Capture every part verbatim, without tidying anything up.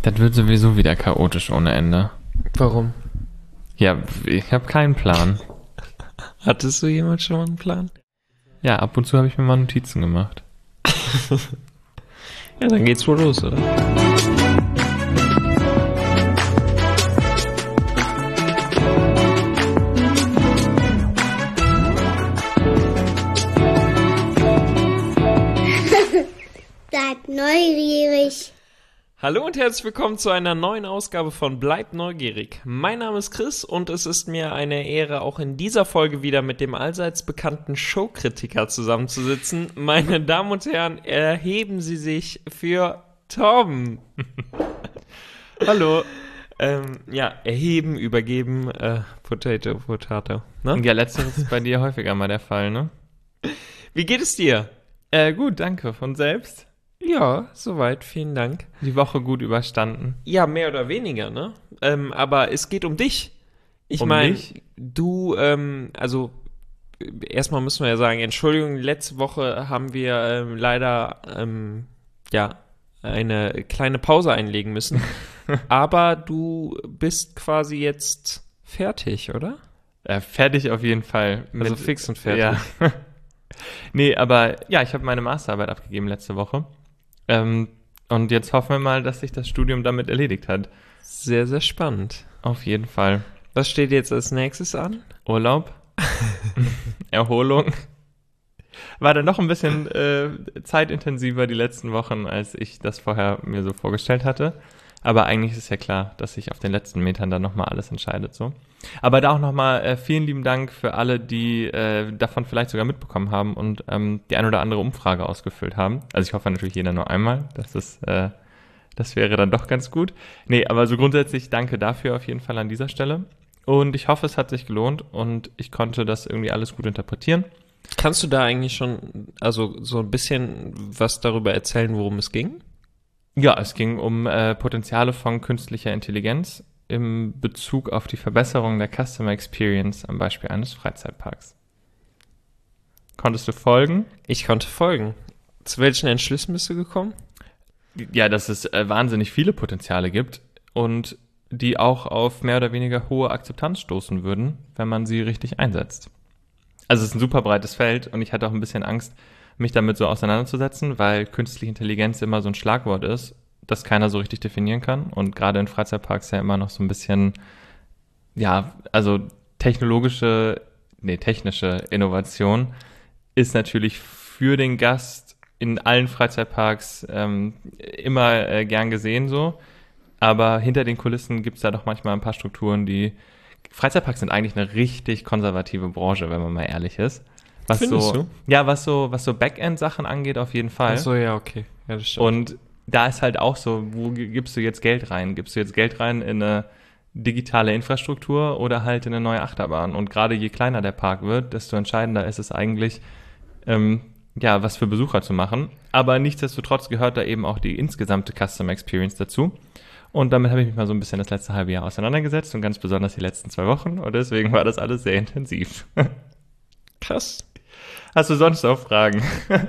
Das wird sowieso wieder chaotisch ohne Ende. Warum? Ja, ich habe keinen Plan. Hattest du jemals schon mal einen Plan? Ja, ab und zu habe ich mir mal Notizen gemacht. Ja, dann geht's wohl los, oder? Seid neugierig. Hallo und herzlich willkommen zu einer neuen Ausgabe von Bleibt neugierig. Mein Name ist Chris und es ist mir eine Ehre, auch in dieser Folge wieder mit dem allseits bekannten Showkritiker zusammenzusitzen. Meine Damen und Herren, erheben Sie sich für Tom. Hallo. Ähm, ja, erheben, übergeben, äh, Potato, Potato. Ne? Ja, letzteres ist bei dir häufiger mal der Fall, ne? Wie geht es dir? Äh, gut, danke. Von selbst? Ja, soweit, vielen Dank. Die Woche gut überstanden. Ja, mehr oder weniger, ne? Ähm, aber es geht um dich. Ich Um meine, mich? du, ähm, also erstmal müssen wir ja sagen, Entschuldigung, letzte Woche haben wir ähm, leider, ähm, ja, eine kleine Pause einlegen müssen. Aber du bist quasi jetzt fertig, oder? Äh, fertig auf jeden Fall. Also fix und fertig. Ja. Nee, aber ja, ich habe meine Masterarbeit abgegeben letzte Woche. Ähm, und jetzt hoffen wir mal, dass sich das Studium damit erledigt hat. Sehr, sehr spannend. Auf jeden Fall. Was steht jetzt als nächstes an? Urlaub. Erholung. War dann noch ein bisschen äh, zeitintensiver die letzten Wochen, als ich das vorher mir so vorgestellt hatte. Aber eigentlich ist es ja klar, dass sich auf den letzten Metern dann nochmal alles entscheidet so. Aber da auch nochmal äh, vielen lieben Dank für alle, die äh, davon vielleicht sogar mitbekommen haben und ähm, die ein oder andere Umfrage ausgefüllt haben. Also ich hoffe natürlich jeder nur einmal. Das ist, äh, das wäre dann doch ganz gut. Nee, aber so grundsätzlich danke dafür auf jeden Fall an dieser Stelle. Und ich hoffe, es hat sich gelohnt und ich konnte das irgendwie alles gut interpretieren. Kannst du da eigentlich schon, also so ein bisschen was darüber erzählen, worum es ging? Ja, es ging um äh, Potenziale von künstlicher Intelligenz im Bezug auf die Verbesserung der Customer Experience am Beispiel eines Freizeitparks. Konntest du folgen? Ich konnte folgen. Zu welchen Entschlüssen bist du gekommen? Ja, dass es äh, wahnsinnig viele Potenziale gibt und die auch auf mehr oder weniger hohe Akzeptanz stoßen würden, wenn man sie richtig einsetzt. Also es ist ein super breites Feld und ich hatte auch ein bisschen Angst, mich damit so auseinanderzusetzen, weil künstliche Intelligenz immer so ein Schlagwort ist, das keiner so richtig definieren kann und gerade in Freizeitparks ja immer noch so ein bisschen, ja, also technologische, nee, technische Innovation ist natürlich für den Gast in allen Freizeitparks ähm, immer äh, gern gesehen so, aber hinter den Kulissen gibt's da doch manchmal ein paar Strukturen, die Freizeitparks sind eigentlich eine richtig konservative Branche, wenn man mal ehrlich ist. Was Findest so, du? Ja, was so, was so Backend-Sachen angeht, auf jeden Fall. Ach so, ja, okay. Ja, das stimmt. Und da ist halt auch so, wo g- gibst du jetzt Geld rein? Gibst du jetzt Geld rein in eine digitale Infrastruktur oder halt in eine neue Achterbahn? Und gerade je kleiner der Park wird, desto entscheidender ist es eigentlich, ähm, ja, was für Besucher zu machen. Aber nichtsdestotrotz gehört da eben auch die insgesamte Customer Experience dazu. Und damit habe ich mich mal so ein bisschen das letzte halbe Jahr auseinandergesetzt und ganz besonders die letzten zwei Wochen. Und deswegen war das alles sehr intensiv. Krass. Hast du sonst noch Fragen?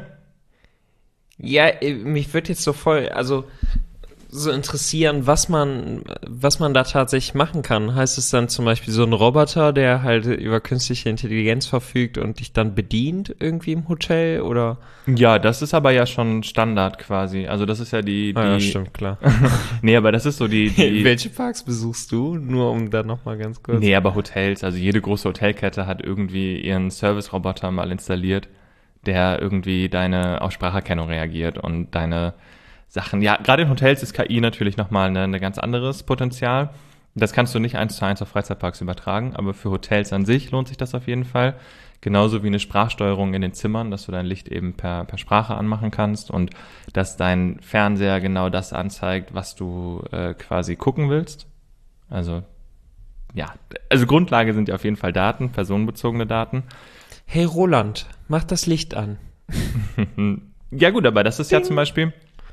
Ja, äh, mich würde jetzt so voll, also so interessieren, was man, was man da tatsächlich machen kann. Heißt es dann zum Beispiel so ein Roboter, der halt über künstliche Intelligenz verfügt und dich dann bedient irgendwie im Hotel oder? Ja, das ist aber ja schon Standard quasi. Also das ist ja die... die Ah, ja, stimmt, klar. Nee, aber das ist so die... die Welche Parks besuchst du? Nur um da nochmal ganz kurz. Nee, aber Hotels, also jede große Hotelkette hat irgendwie ihren Service-Roboter mal installiert, der irgendwie deine auf Spracherkennung reagiert und deine Sachen. Ja, gerade in Hotels ist K I natürlich nochmal ein ne ganz anderes Potenzial. Das kannst du nicht eins zu eins auf Freizeitparks übertragen, aber für Hotels an sich lohnt sich das auf jeden Fall. Genauso wie eine Sprachsteuerung in den Zimmern, dass du dein Licht eben per, per Sprache anmachen kannst und dass dein Fernseher genau das anzeigt, was du äh, quasi gucken willst. Also, ja, also Grundlage sind ja auf jeden Fall Daten, personenbezogene Daten. Hey Roland, mach das Licht an. Ja gut, aber das ist ja zum Beispiel...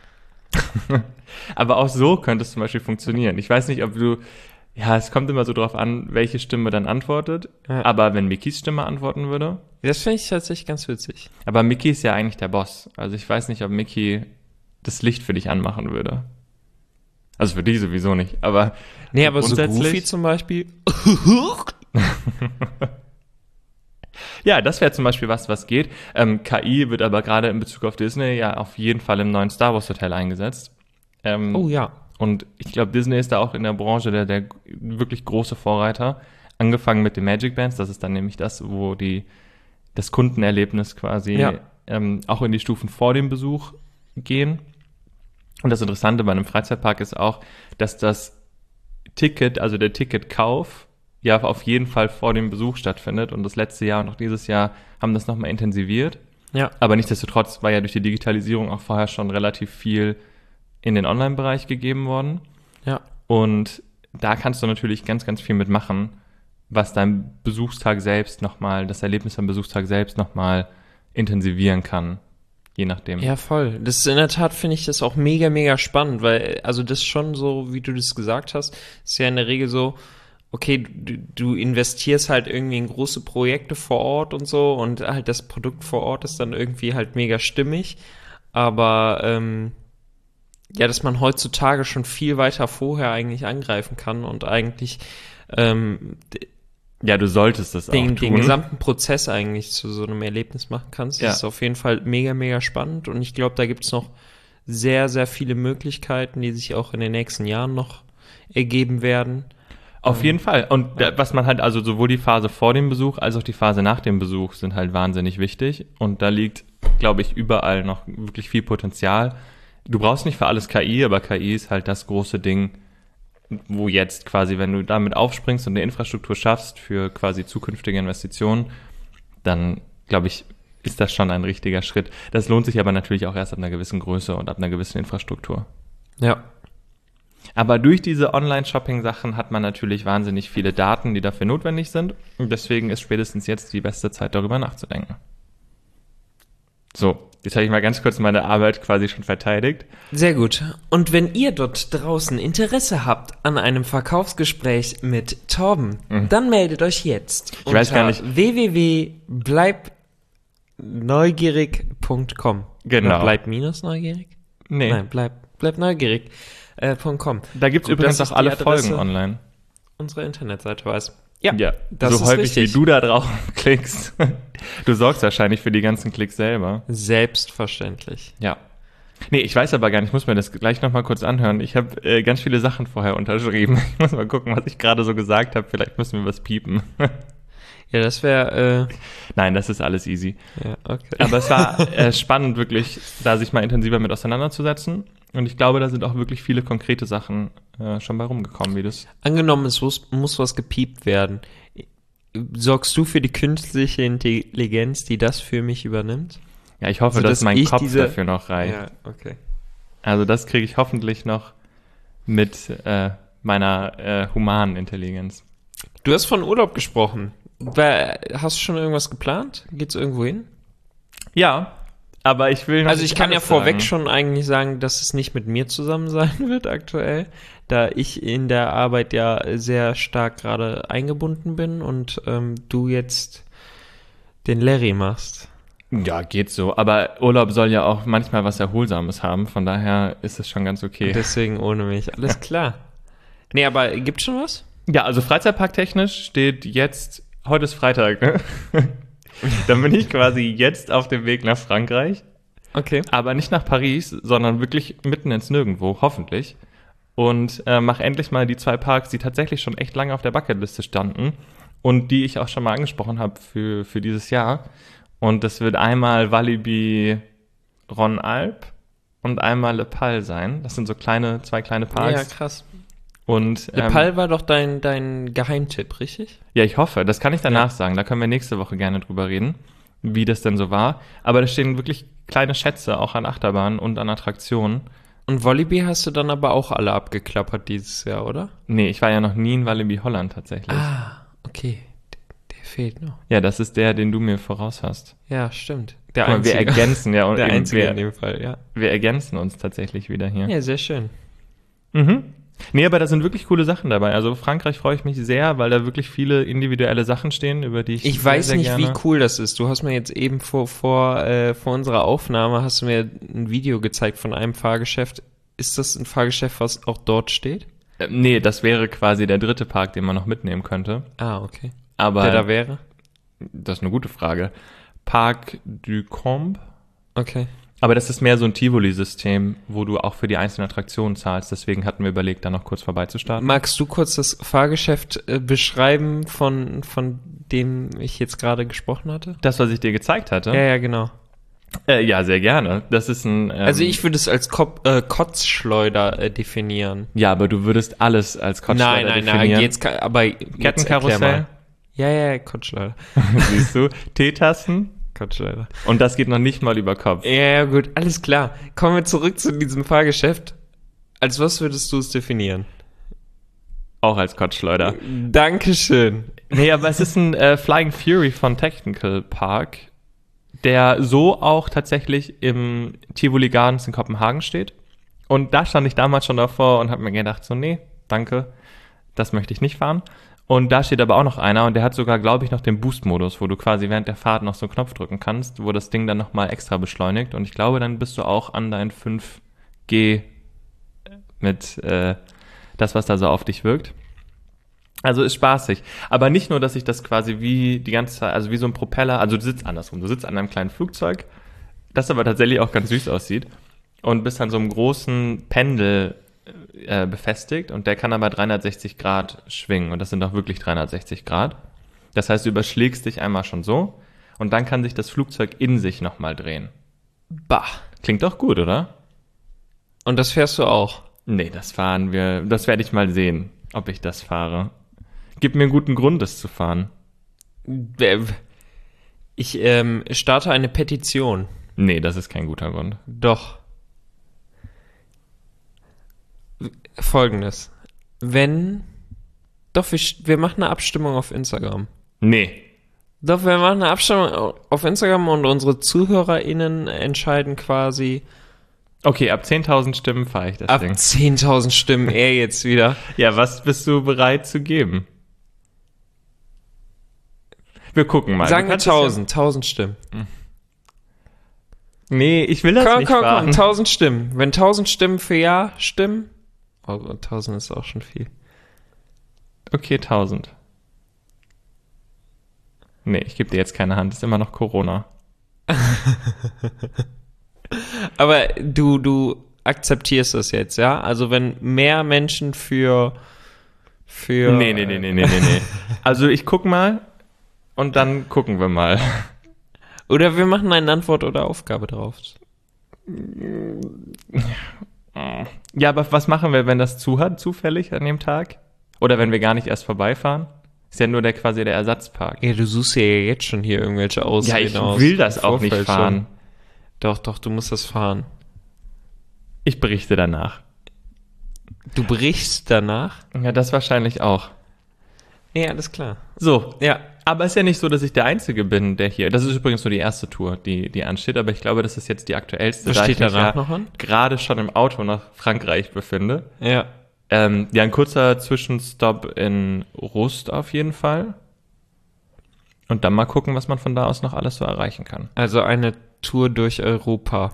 aber auch so könnte es zum Beispiel funktionieren. Ich weiß nicht, ob du... Ja, es kommt immer so drauf an, welche Stimme dann antwortet. Ja. Aber wenn Mickys Stimme antworten würde... Das finde ich tatsächlich ganz witzig. Aber Mickey ist ja eigentlich der Boss. Also ich weiß nicht, ob Mickey das Licht für dich anmachen würde. Also für dich sowieso nicht, aber Nee, aber so grundsätzlich- Goofy zum Beispiel. Ja, das wäre zum Beispiel was, was geht. Ähm, K I wird aber gerade in Bezug auf Disney ja auf jeden Fall im neuen Star Wars Hotel eingesetzt. Ähm, Oh ja. Und ich glaube, Disney ist da auch in der Branche der, der wirklich große Vorreiter. Angefangen mit den Magic Bands, das ist dann nämlich das, wo die das Kundenerlebnis quasi Ja. ähm, auch in die Stufen vor dem Besuch gehen. Und das Interessante bei einem Freizeitpark ist auch, dass das Ticket, also der Ticketkauf, ja auf jeden Fall vor dem Besuch stattfindet. Und das letzte Jahr und auch dieses Jahr haben das nochmal intensiviert. Ja. Aber nichtsdestotrotz war ja durch die Digitalisierung auch vorher schon relativ viel in den Online-Bereich gegeben worden. Ja. Und da kannst du natürlich ganz, ganz viel mitmachen, was dein Besuchstag selbst nochmal, das Erlebnis am Besuchstag selbst nochmal intensivieren kann, je nachdem. Ja, voll. Das ist in der Tat, finde ich das auch mega, mega spannend, weil, also das schon so, wie du das gesagt hast, ist ja in der Regel so, okay, du, du investierst halt irgendwie in große Projekte vor Ort und so und halt das Produkt vor Ort ist dann irgendwie halt mega stimmig, aber ähm, ja, dass man heutzutage schon viel weiter vorher eigentlich angreifen kann und eigentlich ähm, Ja, du solltest das den, auch tun. den gesamten Prozess eigentlich zu so einem Erlebnis machen kannst. Ja. Das ist auf jeden Fall mega, mega spannend und ich glaube, da gibt's noch sehr, sehr viele Möglichkeiten, die sich auch in den nächsten Jahren noch ergeben werden. Auf jeden Fall. Und da, was man halt, also sowohl die Phase vor dem Besuch als auch die Phase nach dem Besuch sind halt wahnsinnig wichtig. Und da liegt, glaube ich, überall noch wirklich viel Potenzial. Du brauchst nicht für alles K I, aber K I ist halt das große Ding, wo jetzt quasi, wenn du damit aufspringst und eine Infrastruktur schaffst für quasi zukünftige Investitionen, dann, glaube ich, ist das schon ein richtiger Schritt. Das lohnt sich aber natürlich auch erst ab einer gewissen Größe und ab einer gewissen Infrastruktur. Ja. Aber durch diese Online-Shopping-Sachen hat man natürlich wahnsinnig viele Daten, die dafür notwendig sind. Und deswegen ist spätestens jetzt die beste Zeit, darüber nachzudenken. So, jetzt habe ich mal ganz kurz meine Arbeit quasi schon verteidigt. Sehr gut. Und wenn ihr dort draußen Interesse habt an einem Verkaufsgespräch mit Torben, Mhm. dann meldet euch jetzt Ich weiß gar nicht- w w w punkt bleib neugierig punkt com. Genau. Oder bleib minus neugierig? Nee, Nein, bleib, bleib neugierig. Äh, .com. da gibt's Gut, übrigens dass auch ich die alle Adresse Folgen online. Unserer Internetseite weiß. Ja, Ja, das so ist häufig richtig. wie du da drauf klickst. Du sorgst wahrscheinlich für die ganzen Klicks selber. Selbstverständlich. Ja. Nee, ich weiß aber gar nicht, ich muss mir das gleich nochmal kurz anhören. Ich habe äh, ganz viele Sachen vorher unterschrieben. Ich muss mal gucken, was ich gerade so gesagt habe. Vielleicht müssen wir was piepen. Ja, das wäre, Nein, das ist alles easy. äh, ja, okay. Aber es war äh, spannend, wirklich, da sich mal intensiver mit auseinanderzusetzen. Und ich glaube, da sind auch wirklich viele konkrete Sachen äh, schon bei rumgekommen, wie das. Angenommen, es muss, muss was gepiept werden. Sorgst du für die künstliche Intelligenz, die das für mich übernimmt? Ja, ich hoffe, Also, dass dass mein ich Kopf diese- dafür noch reicht. Ja, okay. Also das kriege ich hoffentlich noch mit äh, meiner äh, humanen Intelligenz. Du hast von Urlaub gesprochen. Wer- Hast du schon irgendwas geplant? Geht's irgendwo hin? Ja, aber ich will noch Also ich nicht kann ja alles vorweg sagen. schon eigentlich sagen, dass es nicht mit mir zusammen sein wird aktuell, da ich in der Arbeit ja sehr stark gerade eingebunden bin und ähm, du jetzt den Larry machst. Ja, geht so. Aber Urlaub soll ja auch manchmal was Erholsames haben. Von daher ist es schon ganz okay. Deswegen ohne mich. Alles klar. Nee, aber gibt's schon was? Ja, also Freizeitparktechnisch steht jetzt, heute ist Freitag, ne? Dann bin ich quasi jetzt auf dem Weg nach Frankreich. Okay. Aber nicht nach Paris, sondern wirklich mitten ins Nirgendwo, hoffentlich. Und äh, mach endlich mal die zwei Parks, die tatsächlich schon echt lange auf der Bucketliste standen und die ich auch schon mal angesprochen habe für, für dieses Jahr. Und das wird einmal Walibi Rhône-Alpes und einmal Le Pal sein. Das sind so kleine, zwei kleine Ja, Parks. krass. Und Le ähm, Pal war doch dein, dein Geheimtipp, richtig? ja, ich hoffe, das kann ich danach Ja. sagen. Da können wir nächste Woche gerne drüber reden, wie das denn so war. Aber da stehen wirklich kleine Schätze auch an Achterbahnen und an Attraktionen. Und Walibi hast du dann aber auch alle abgeklappert dieses Jahr, oder? Nee, ich war ja noch nie in Walibi Holland tatsächlich. Ah, okay. D- Der fehlt noch. Ja, das ist der, den du mir voraus hast. Ja, stimmt. Der Guck mal, wir einzige. ergänzen ja und Der eben, einzige in wir, dem Fall, ja. wir ergänzen uns tatsächlich wieder hier. Ja, sehr schön. Mhm. Nee, aber da sind wirklich coole Sachen dabei. Also Frankreich freue ich mich sehr, weil da wirklich viele individuelle Sachen stehen, über die ich Ich sehr, weiß sehr nicht, gerne... wie cool das ist. Du hast mir jetzt eben vor, vor, äh, vor unserer Aufnahme hast du mir ein Video gezeigt von einem Fahrgeschäft. ist das ein Fahrgeschäft, was auch dort steht? Äh, nee, das wäre quasi der dritte Park, den man noch mitnehmen könnte. Ah, okay. Aber Der da wäre? das ist eine gute Frage. Parc du Combe. Okay. Aber das ist mehr so ein Tivoli-System, wo du auch für die einzelnen Attraktionen zahlst. Deswegen hatten wir überlegt, da noch kurz vorbeizustarten. Magst du kurz das Fahrgeschäft äh, beschreiben, von, von dem ich jetzt gerade gesprochen hatte? Das, was ich dir gezeigt hatte? Ja, ja, genau. Äh, ja, sehr gerne. Das ist ein... Ähm, Also ich würde es als Kop äh, Kotzschleuder äh, definieren. Ja, aber du würdest alles als Kotzschleuder Nein, nein, definieren. nein, jetzt kann, aber jetzt erklär Kettenkarussell, mal. Ja, ja, ja, Kotzschleuder. siehst du, Teetassen Kotzschleuder. und das geht noch nicht mal über Kopf. Ja, ja, gut, alles klar. Kommen wir zurück zu diesem Fahrgeschäft. Als was würdest du es definieren? Auch als Kotzschleuder. Dankeschön. Nee, aber es ist ein äh, Flying Fury von Technical Park, der so auch tatsächlich im Tivoli Gardens in Kopenhagen steht. Und da stand ich damals schon davor und habe mir gedacht, so nee, danke, das möchte ich nicht fahren. Und da steht aber auch noch einer und der hat sogar, glaube ich, noch den Boost-Modus, wo du quasi während der Fahrt noch so einen Knopf drücken kannst, wo das Ding dann nochmal extra beschleunigt. Und ich glaube, dann bist du auch an dein fünf G mit äh, das, was da so auf dich wirkt. Also ist spaßig. Aber nicht nur, dass ich das quasi wie die ganze Zeit, also wie so ein Propeller, also du sitzt andersrum, du sitzt an einem kleinen Flugzeug, das aber tatsächlich auch ganz süß aussieht und bist an so einem großen Pendel äh, befestigt und der kann aber dreihundertsechzig Grad schwingen und das sind auch wirklich dreihundertsechzig Grad. Das heißt, du überschlägst dich einmal schon so und dann kann sich das Flugzeug in sich nochmal drehen. Bah. Klingt doch gut, oder? Und das fährst du auch? Nee, das fahren wir, das werde ich mal sehen, ob ich das fahre. Gib mir einen guten Grund, das zu fahren. Ich ähm, starte eine Petition. Nee, das ist kein guter Grund. Doch. Folgendes. Wenn... Doch, wir, wir machen eine Abstimmung auf Instagram. Nee. Doch, wir machen eine Abstimmung auf Instagram und unsere ZuhörerInnen entscheiden quasi... Okay, ab zehntausend Stimmen fahre ich das ab Ding. zehntausend Stimmen er jetzt wieder. Ja, was bist du bereit zu geben? Wir gucken mal. Sagen wir tausend, tausend Stimmen. Ja... Nee, ich will das komm, nicht komm, fahren. komm, tausend Stimmen. Wenn tausend Stimmen für Ja stimmen... Oh, tausend ist auch schon viel. Okay, tausend. Nee, ich gebe dir jetzt keine Hand. Ist immer noch Corona. Aber du, du akzeptierst das jetzt, ja? Also wenn mehr Menschen für... für Nee, nee, nee, nee, nee, nee, nee. Also ich guck mal und dann gucken wir mal. Oder wir machen eine Antwort oder Aufgabe drauf. Ja, aber was machen wir, wenn das zu hat, zufällig an dem Tag? Oder wenn wir gar nicht erst vorbeifahren? Ist ja nur der quasi der Ersatzpark. Ja, du suchst ja jetzt schon hier irgendwelche Ausreden Ja, ich aus. will das auch Vorfeld nicht fahren. schon. Doch, doch, du musst das fahren. Ich berichte danach. Du brichst danach? Ja, das wahrscheinlich auch. Ja, alles klar. So, Ja. aber es ist ja nicht so, dass ich der Einzige bin, der hier... Das ist übrigens nur die erste Tour, die, die ansteht, aber ich glaube, das ist jetzt die aktuellste. Was da steht ich mich danach ja noch an? gerade schon im Auto nach Frankreich befinde. Ja. Ähm, ja, ein kurzer Zwischenstopp in Rust auf jeden Fall. Und dann mal gucken, was man von da aus noch alles so erreichen kann. Also eine Tour durch Europa.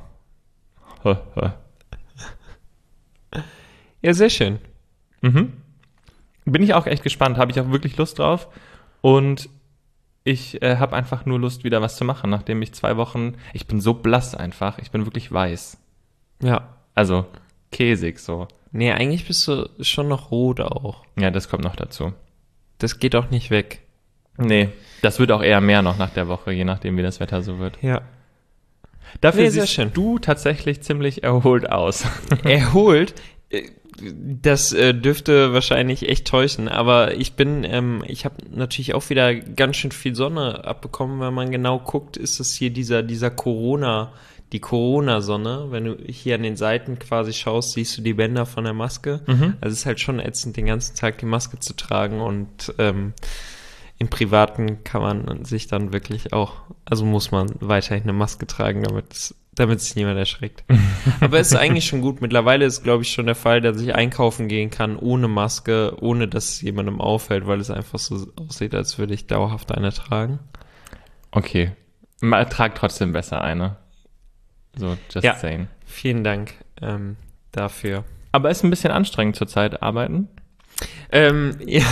Ja, sehr schön. Mhm. Bin ich auch echt gespannt, habe ich auch wirklich Lust drauf. Und ich äh, habe einfach nur Lust, wieder was zu machen, nachdem ich zwei Wochen... Ich bin so blass einfach, ich bin wirklich weiß. Ja. Also käsig so. Nee, eigentlich bist du schon noch rot auch. Ja, das kommt noch dazu. Das geht auch nicht weg. Nee, das wird auch eher mehr noch nach der Woche, je nachdem, wie das Wetter so wird. Ja. Dafür Nee, sehr siehst schön. du tatsächlich ziemlich erholt aus. Erholt. Das äh, dürfte wahrscheinlich echt täuschen, aber ich bin, ähm, ich habe natürlich auch wieder ganz schön viel Sonne abbekommen. Wenn man genau guckt, ist es hier dieser, dieser Corona, die Corona-Sonne. Wenn du hier an den Seiten quasi schaust, siehst du die Bänder von der Maske. Mhm. Also es ist halt schon ätzend, den ganzen Tag die Maske zu tragen und ähm, im Privaten kann man sich dann wirklich auch, also muss man weiterhin eine Maske tragen, damit damit sich niemand erschreckt. Aber es ist eigentlich schon gut. Mittlerweile ist, glaube ich, schon der Fall, dass ich einkaufen gehen kann ohne Maske, ohne dass es jemandem auffällt, weil es einfach so aussieht, als würde ich dauerhaft eine tragen. Okay. Mal trag trotzdem besser eine. So, just Ja. saying. Vielen Dank. Ähm, dafür. Aber ist ein bisschen anstrengend zurzeit arbeiten? Ähm, ja.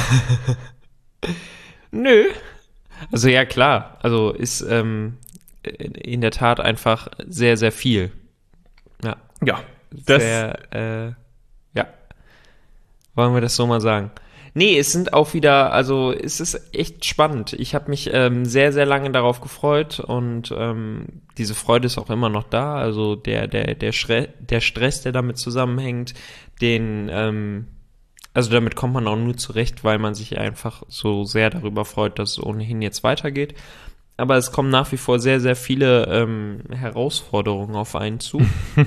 Nö. Also ja, klar. Also ist ähm, in der Tat einfach sehr, sehr viel. Ja. Ja. Das Sehr, äh, ja. Wollen wir das so mal sagen? Nee, es sind auch wieder, also es ist echt spannend. Ich habe mich ähm, sehr, sehr lange darauf gefreut und ähm, diese Freude ist auch immer noch da. Also der, der, der, Schre- der Stress, der damit zusammenhängt, den, ähm, also damit kommt man auch nur zurecht, weil man sich einfach so sehr darüber freut, dass es ohnehin jetzt weitergeht. Aber es kommen nach wie vor sehr, sehr viele ähm, Herausforderungen auf einen zu.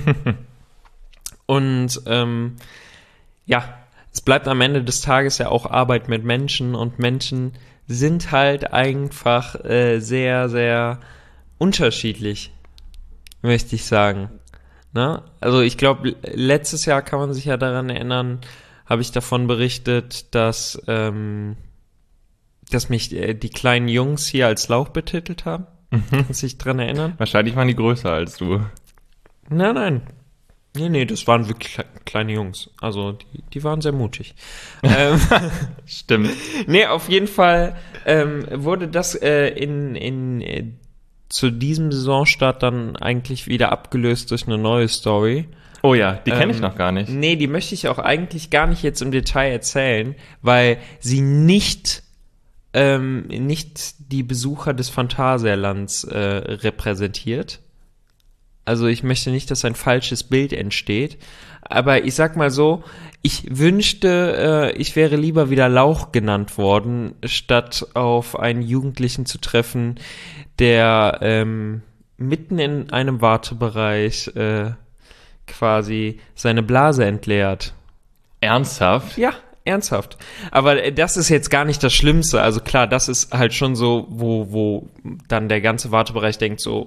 Und ähm, ja, es bleibt am Ende des Tages ja auch Arbeit mit Menschen und Menschen sind halt einfach äh, sehr, sehr unterschiedlich, möchte ich sagen. Ne? Also ich glaube, letztes Jahr kann man sich ja daran erinnern, habe ich davon berichtet, dass, ähm, dass mich äh, die kleinen Jungs hier als Lauch betitelt haben. Mhm. Kannst du dich dran erinnern? Wahrscheinlich waren die größer als du. Nein, nein. Nee, nee, das waren wirklich kle- kleine Jungs. Also, die, die waren sehr mutig. ähm, Stimmt. nee, auf jeden Fall ähm, wurde das äh, in, in, äh, zu diesem Saisonstart dann eigentlich wieder abgelöst durch eine neue Story. Oh ja, die kenne ich Ähm, noch gar nicht. Nee, die möchte ich auch eigentlich gar nicht jetzt im Detail erzählen, weil sie nicht, ähm, nicht die Besucher des Phantasialands äh, repräsentiert. Also ich möchte nicht, dass ein falsches Bild entsteht. Aber ich sag mal so, ich wünschte, äh, ich wäre lieber wieder Lauch genannt worden, statt auf einen Jugendlichen zu treffen, der ähm, mitten in einem Wartebereich äh, quasi seine Blase entleert. Ernsthaft? Ja, ernsthaft. Aber äh, das ist jetzt gar nicht das Schlimmste. Also klar, das ist halt schon so, wo, wo dann der ganze Wartebereich denkt so,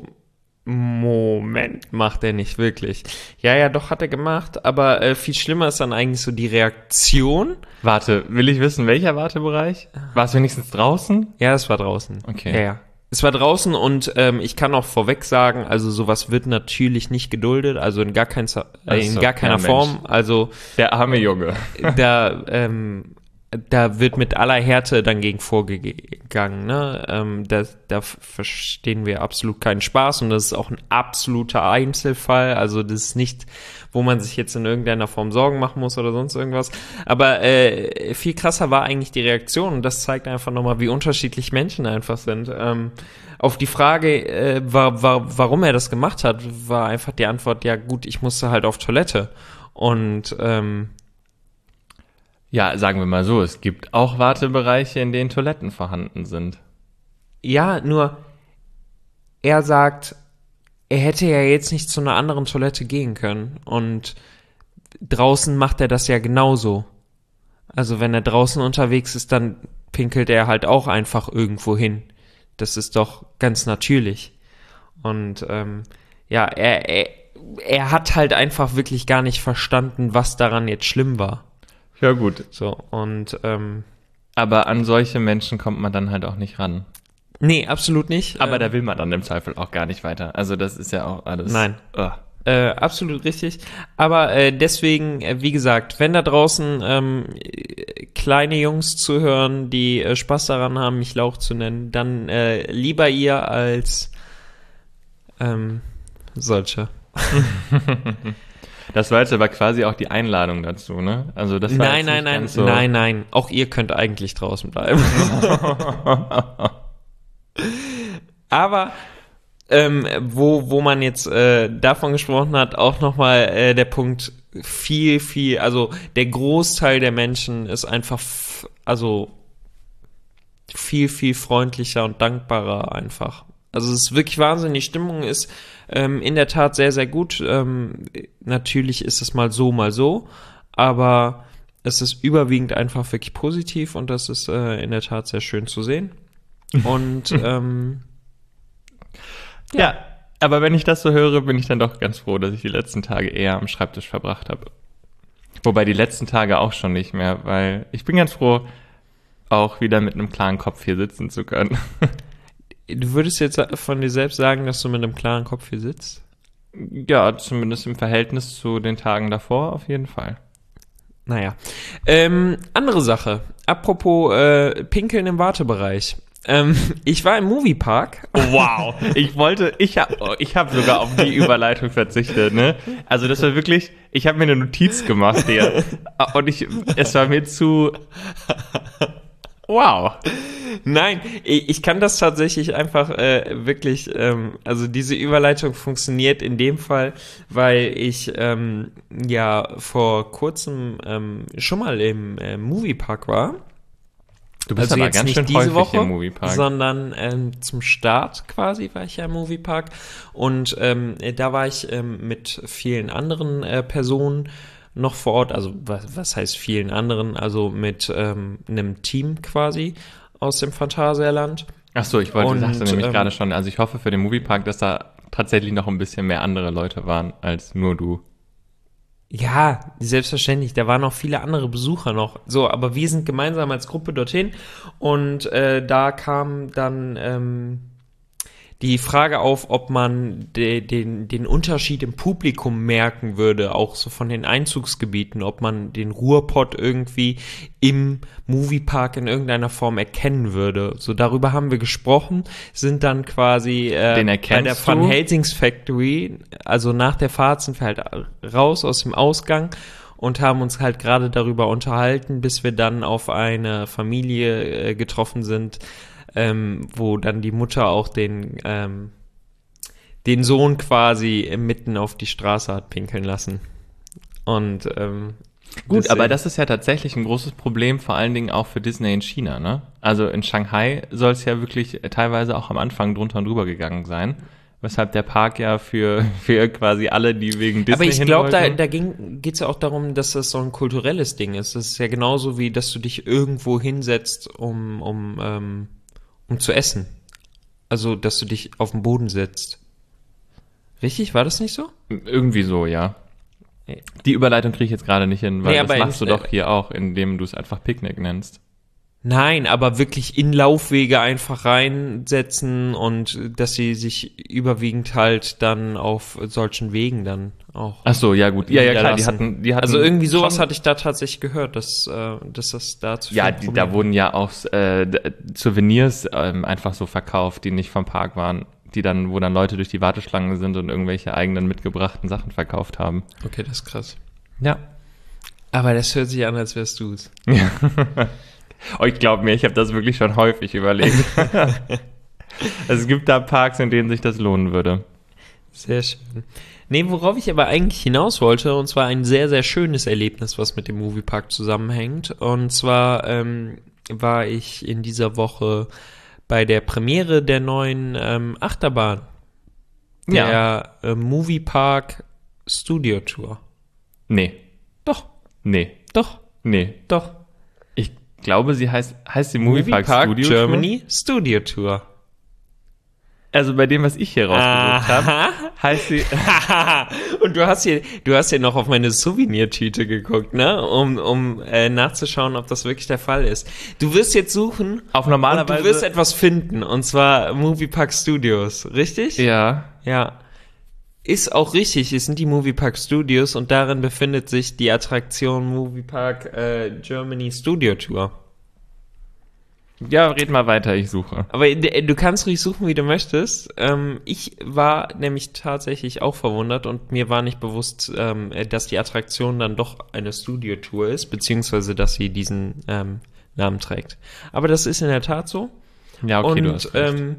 Moment, macht er nicht wirklich. Ja, ja, doch, hat er gemacht, aber äh, viel schlimmer ist dann eigentlich so die Reaktion. Warte, will ich wissen, welcher Wartebereich? War es wenigstens draußen? Ja, es war draußen. Okay. Ja, ja. Es war draußen und ähm, ich kann auch vorweg sagen, also sowas wird natürlich nicht geduldet, also in gar, kein, äh, in so, gar keiner ja, Form. Mensch. Also Der arme Junge. da, ähm, da wird mit aller Härte dann gegen vorgegangen. Ne? Ähm, da, da verstehen wir absolut keinen Spaß und das ist auch ein absoluter Einzelfall. Also das ist nicht, wo man sich jetzt in irgendeiner Form Sorgen machen muss oder sonst irgendwas. Aber äh, viel krasser war eigentlich die Reaktion und das zeigt einfach nochmal, wie unterschiedlich Menschen einfach sind. Ähm, auf die Frage, äh, war, war, warum er das gemacht hat, war einfach die Antwort, ja gut, ich musste halt auf Toilette. Und ähm, Ja, sagen wir mal so, es gibt auch Wartebereiche, in denen Toiletten vorhanden sind. ja, nur er sagt, er hätte ja jetzt nicht zu einer anderen Toilette gehen können und draußen macht er das ja genauso. Also wenn er draußen unterwegs ist, dann pinkelt er halt auch einfach irgendwo hin. Das ist doch ganz natürlich. Und ähm, ja, er, er, er hat halt einfach wirklich gar nicht verstanden, was daran jetzt schlimm war. Ja, gut. So, und ähm, Aber an solche Menschen kommt man dann halt auch nicht ran. nee, absolut nicht. Aber ähm, da will man dann im Zweifel auch gar nicht weiter. Also das ist ja auch alles... Nein. Oh. Äh, absolut richtig. Aber äh, deswegen, äh, wie gesagt, wenn da draußen ähm, äh, kleine Jungs zuhören, die äh, Spaß daran haben, mich Lauch zu nennen, dann äh, lieber ihr als ähm, solche. Das war jetzt aber quasi auch die Einladung dazu, ne? Also das war Nein, jetzt nein, nicht nein, ganz so nein, nein. Auch ihr könnt eigentlich draußen bleiben. Aber ähm, wo, wo man jetzt äh, davon gesprochen hat, auch nochmal äh, der Punkt viel, viel, also der Großteil der Menschen ist einfach, f- also viel, viel freundlicher und dankbarer einfach. Also es ist wirklich Wahnsinn, die Stimmung ist ähm, in der Tat sehr, sehr gut. Ähm, natürlich ist es mal so, mal so, aber es ist überwiegend einfach wirklich positiv und das ist äh, in der Tat sehr schön zu sehen. Und ähm, Ja, aber wenn ich das so höre, bin ich dann doch ganz froh, dass ich die letzten Tage eher am Schreibtisch verbracht habe. Wobei die letzten Tage auch schon nicht mehr, weil ich bin ganz froh, auch wieder mit einem klaren Kopf hier sitzen zu können. du würdest jetzt von dir selbst sagen, dass du mit einem klaren Kopf hier sitzt? Ja, zumindest im Verhältnis zu den Tagen davor auf jeden Fall. Naja. Ähm, andere Sache. Apropos äh, Pinkeln im Wartebereich. Ähm, ich war im Moviepark. Oh, wow. Ich wollte, ich habe ich hab sogar auf die Überleitung verzichtet, ne? Also das war wirklich, ich habe mir eine Notiz gemacht hier. Und ich, es war mir zu, wow. Nein, ich, ich kann das tatsächlich einfach äh, wirklich, ähm, also diese Überleitung funktioniert in dem Fall, weil ich ähm, ja vor kurzem ähm, schon mal im äh, Moviepark war. Du bist also aber jetzt ganz nicht schön diese häufig Woche, im Moviepark. sondern ähm, zum Start quasi war ich ja im Moviepark und ähm, da war ich ähm, mit vielen anderen äh, Personen noch vor Ort, also was, was heißt vielen anderen, also mit ähm, einem Team quasi aus dem Phantasialand. Ach so, ich wollte, Und, du sagst nämlich ähm, gerade schon, also ich hoffe für den Moviepark, dass da tatsächlich noch ein bisschen mehr andere Leute waren als nur du. Ja, selbstverständlich, da waren noch viele andere Besucher noch. So, aber wir sind gemeinsam als Gruppe dorthin und äh, da kam dann ähm, die Frage auf, ob man de, den, den Unterschied im Publikum merken würde, auch so von den Einzugsgebieten, ob man den Ruhrpott irgendwie im Moviepark in irgendeiner Form erkennen würde. So, darüber haben wir gesprochen, sind dann quasi äh, Den bei erkennst der Van du? Helsings Factory, also nach der Fahrt sind wir halt raus aus dem Ausgang und haben uns halt gerade darüber unterhalten, bis wir dann auf eine Familie äh, getroffen sind, Ähm, wo dann die Mutter auch den, ähm, den Sohn quasi mitten auf die Straße hat pinkeln lassen. Und ähm, Gut, deswegen- aber das ist ja tatsächlich ein großes Problem, vor allen Dingen auch für Disney in China, ne? Also in Shanghai soll es ja wirklich teilweise auch am Anfang drunter und drüber gegangen sein, weshalb der Park ja für, für quasi alle, die wegen Disney aber ich hin glaube, da, wollten- da geht es ja auch darum, dass das so ein kulturelles Ding ist. Das ist ja genauso wie, dass du dich irgendwo hinsetzt, um, um, ähm, um zu essen. Also, dass du dich auf den Boden setzt. Richtig? War das nicht so? Irgendwie so, ja. Die Überleitung kriege ich jetzt gerade nicht hin, weil Nee, das aber machst in- du doch hier auch, indem du es einfach Picknick nennst. Nein, aber wirklich in Laufwege einfach reinsetzen und dass sie sich überwiegend halt dann auf solchen Wegen dann auch. Ach so, ja gut. Ja, ja, klar, die niederlassen. hatten, die hatten Also irgendwie sowas schon- hatte ich da tatsächlich gehört, dass, äh, dass das da zu Ja, viel die, Problem da wurden ja auch äh, d- Souvenirs ähm, einfach so verkauft, die nicht vom Park waren, die dann, wo dann Leute durch die Warteschlangen sind und irgendwelche eigenen mitgebrachten Sachen verkauft haben. Okay, das ist krass. Ja. Aber das hört sich an, als wärst du es. Oh, ich glaube mir, ich habe das wirklich schon häufig überlegt. Also es gibt da Parks, in denen sich das lohnen würde. Sehr schön. Nee, worauf ich aber eigentlich hinaus wollte, und zwar ein sehr, sehr schönes Erlebnis, was mit dem Moviepark zusammenhängt. Und zwar ähm, war ich in dieser Woche bei der Premiere der neuen ähm, Achterbahn. Der Ja. äh, Moviepark Studio Tour. Nee, Doch, nee, doch, nee. doch. Ich glaube, sie heißt, heißt die Moviepark Studio Germany Studio Tour. Tour? Also bei dem, was ich hier rausgesucht habe, Aha. heißt sie... Und du hast hier, du hast hier noch auf meine Souvenirtüte geguckt, ne? Um, um äh, nachzuschauen, ob das wirklich der Fall ist. Du wirst jetzt suchen Auf und normalerweise... du wirst etwas finden, und zwar Moviepark Studios, richtig? Ja. Ja. Ist auch richtig, es sind die Moviepark Studios und darin befindet sich die Attraktion Moviepark äh, Germany Studio Tour. Ja, red mal weiter, ich suche. Aber äh, du kannst ruhig suchen, wie du möchtest. Ähm, ich war nämlich tatsächlich auch verwundert und mir war nicht bewusst, ähm, dass die Attraktion dann doch eine Studio-Tour ist, beziehungsweise dass sie diesen ähm, Namen trägt. Aber das ist in der Tat so. Ja, okay, und du hast recht. ähm,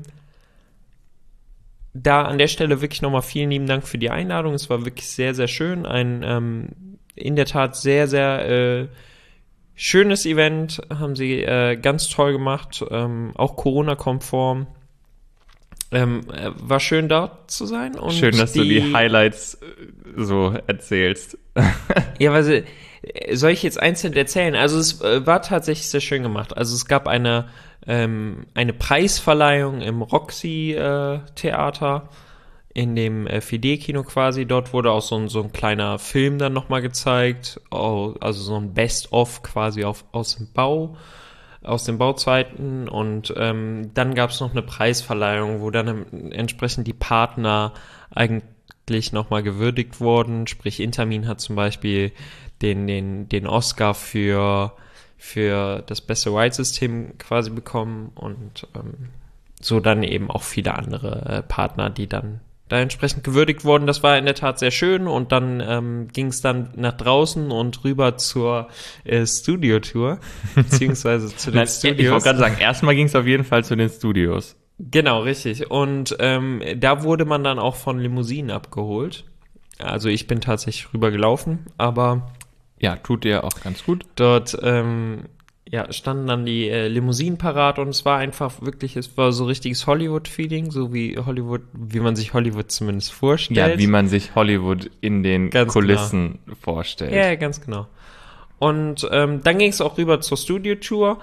da an der Stelle wirklich nochmal vielen lieben Dank für die Einladung. Es war wirklich sehr, sehr schön. Ein ähm, in der Tat sehr, sehr äh, schönes Event, haben sie äh, ganz toll gemacht, ähm, auch Corona-konform. Ähm, äh, war schön dort zu sein. Und Schön, dass du die Highlights äh, so erzählst. Ja, weil sie, äh, soll ich jetzt einzeln erzählen? Also es äh, war tatsächlich sehr schön gemacht. Also es gab eine, ähm, eine Preisverleihung im Roxy-Theater, in dem äh, vier D-Kino quasi. Dort wurde auch so ein, so ein kleiner Film dann nochmal gezeigt, oh, also so ein Best-of quasi auf, aus dem Bau, aus den Bauzeiten. Und ähm, dann gab es noch eine Preisverleihung, wo dann ähm, entsprechend die Partner eigen, fachlich nochmal gewürdigt worden. Sprich, Intamin hat zum Beispiel den, den, den Oscar für, für das beste Ride-System quasi bekommen und ähm, so dann eben auch viele andere äh, Partner, die dann da entsprechend gewürdigt wurden. Das war in der Tat sehr schön und dann ähm, ging es dann nach draußen und rüber zur äh, Studio-Tour, beziehungsweise zu den Nein, Studios. Ich wollte gerade sagen, erstmal ging es auf jeden Fall zu den Studios. Genau, richtig. Und ähm, da wurde man dann auch von Limousinen abgeholt. Also ich bin tatsächlich rübergelaufen, aber Ja, tut dir auch ganz gut. dort ähm, ja, standen dann die äh, Limousinen parat und es war einfach wirklich, es war so richtiges Hollywood-Feeling, so wie Hollywood, wie man sich Hollywood zumindest vorstellt. Ja, wie man sich Hollywood in den Ganz Kulissen vorstellt. Ja, ja, ganz genau. Und ähm, dann ging es auch rüber zur Studio-Tour.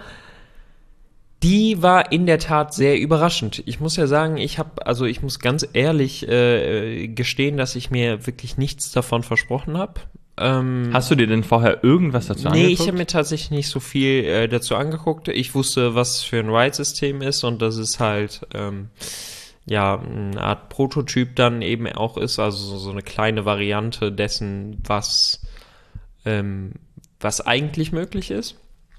Die war in der Tat sehr überraschend. Ich muss ja sagen, ich habe, also ich muss ganz ehrlich äh, gestehen, dass ich mir wirklich nichts davon versprochen habe. Ähm, Hast du dir denn vorher irgendwas dazu nee, angeguckt? ich habe mir tatsächlich nicht so viel äh, dazu angeguckt. Ich wusste, was für ein Ride-System ist und dass es halt ähm, ja eine Art Prototyp dann eben auch ist, also so, so eine kleine Variante dessen, was ähm, was eigentlich möglich ist.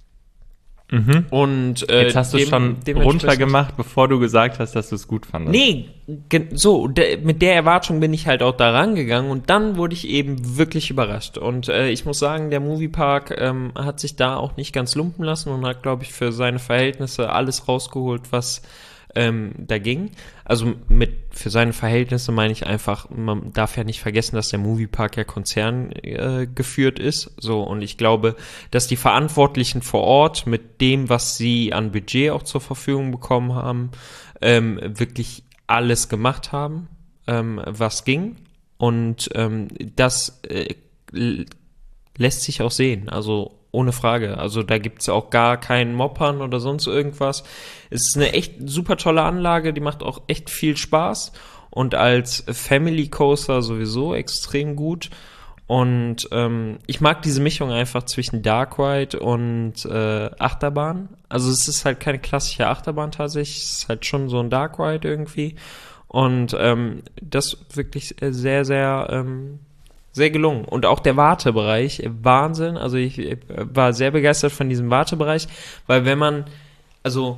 Mhm. Und äh, Jetzt hast du dem- es schon dementsprechend- runtergemacht, bevor du gesagt hast, dass du es gut fandest. Nee, ge- so, de, mit der Erwartung bin ich halt auch da rangegangen und dann wurde ich eben wirklich überrascht. Und äh, ich muss sagen, der Moviepark ähm, hat sich da auch nicht ganz lumpen lassen und hat, glaube ich, für seine Verhältnisse alles rausgeholt, was ähm, da ging. Also mit für seine Verhältnisse meine ich einfach, man darf ja nicht vergessen, dass der Moviepark ja Konzern äh, geführt ist. So, und ich glaube, dass die Verantwortlichen vor Ort mit dem, was sie an Budget auch zur Verfügung bekommen haben, ähm, wirklich alles gemacht haben, ähm, was ging. Und ähm, das äh, l- lässt sich auch sehen, also ohne Frage. Also da gibt's auch gar keinen Moppern oder sonst irgendwas. Es ist eine echt super tolle Anlage, die macht auch echt viel Spaß und als Family Coaster sowieso extrem gut. Und ähm, ich mag diese Mischung einfach zwischen Dark Ride und äh, Achterbahn. Also es ist halt keine klassische Achterbahn tatsächlich, es ist halt schon so ein Dark Ride irgendwie. Und ähm, das wirklich sehr, sehr ähm, sehr gelungen. Und auch der Wartebereich, Wahnsinn. Also ich äh, war sehr begeistert von diesem Wartebereich, weil wenn man, also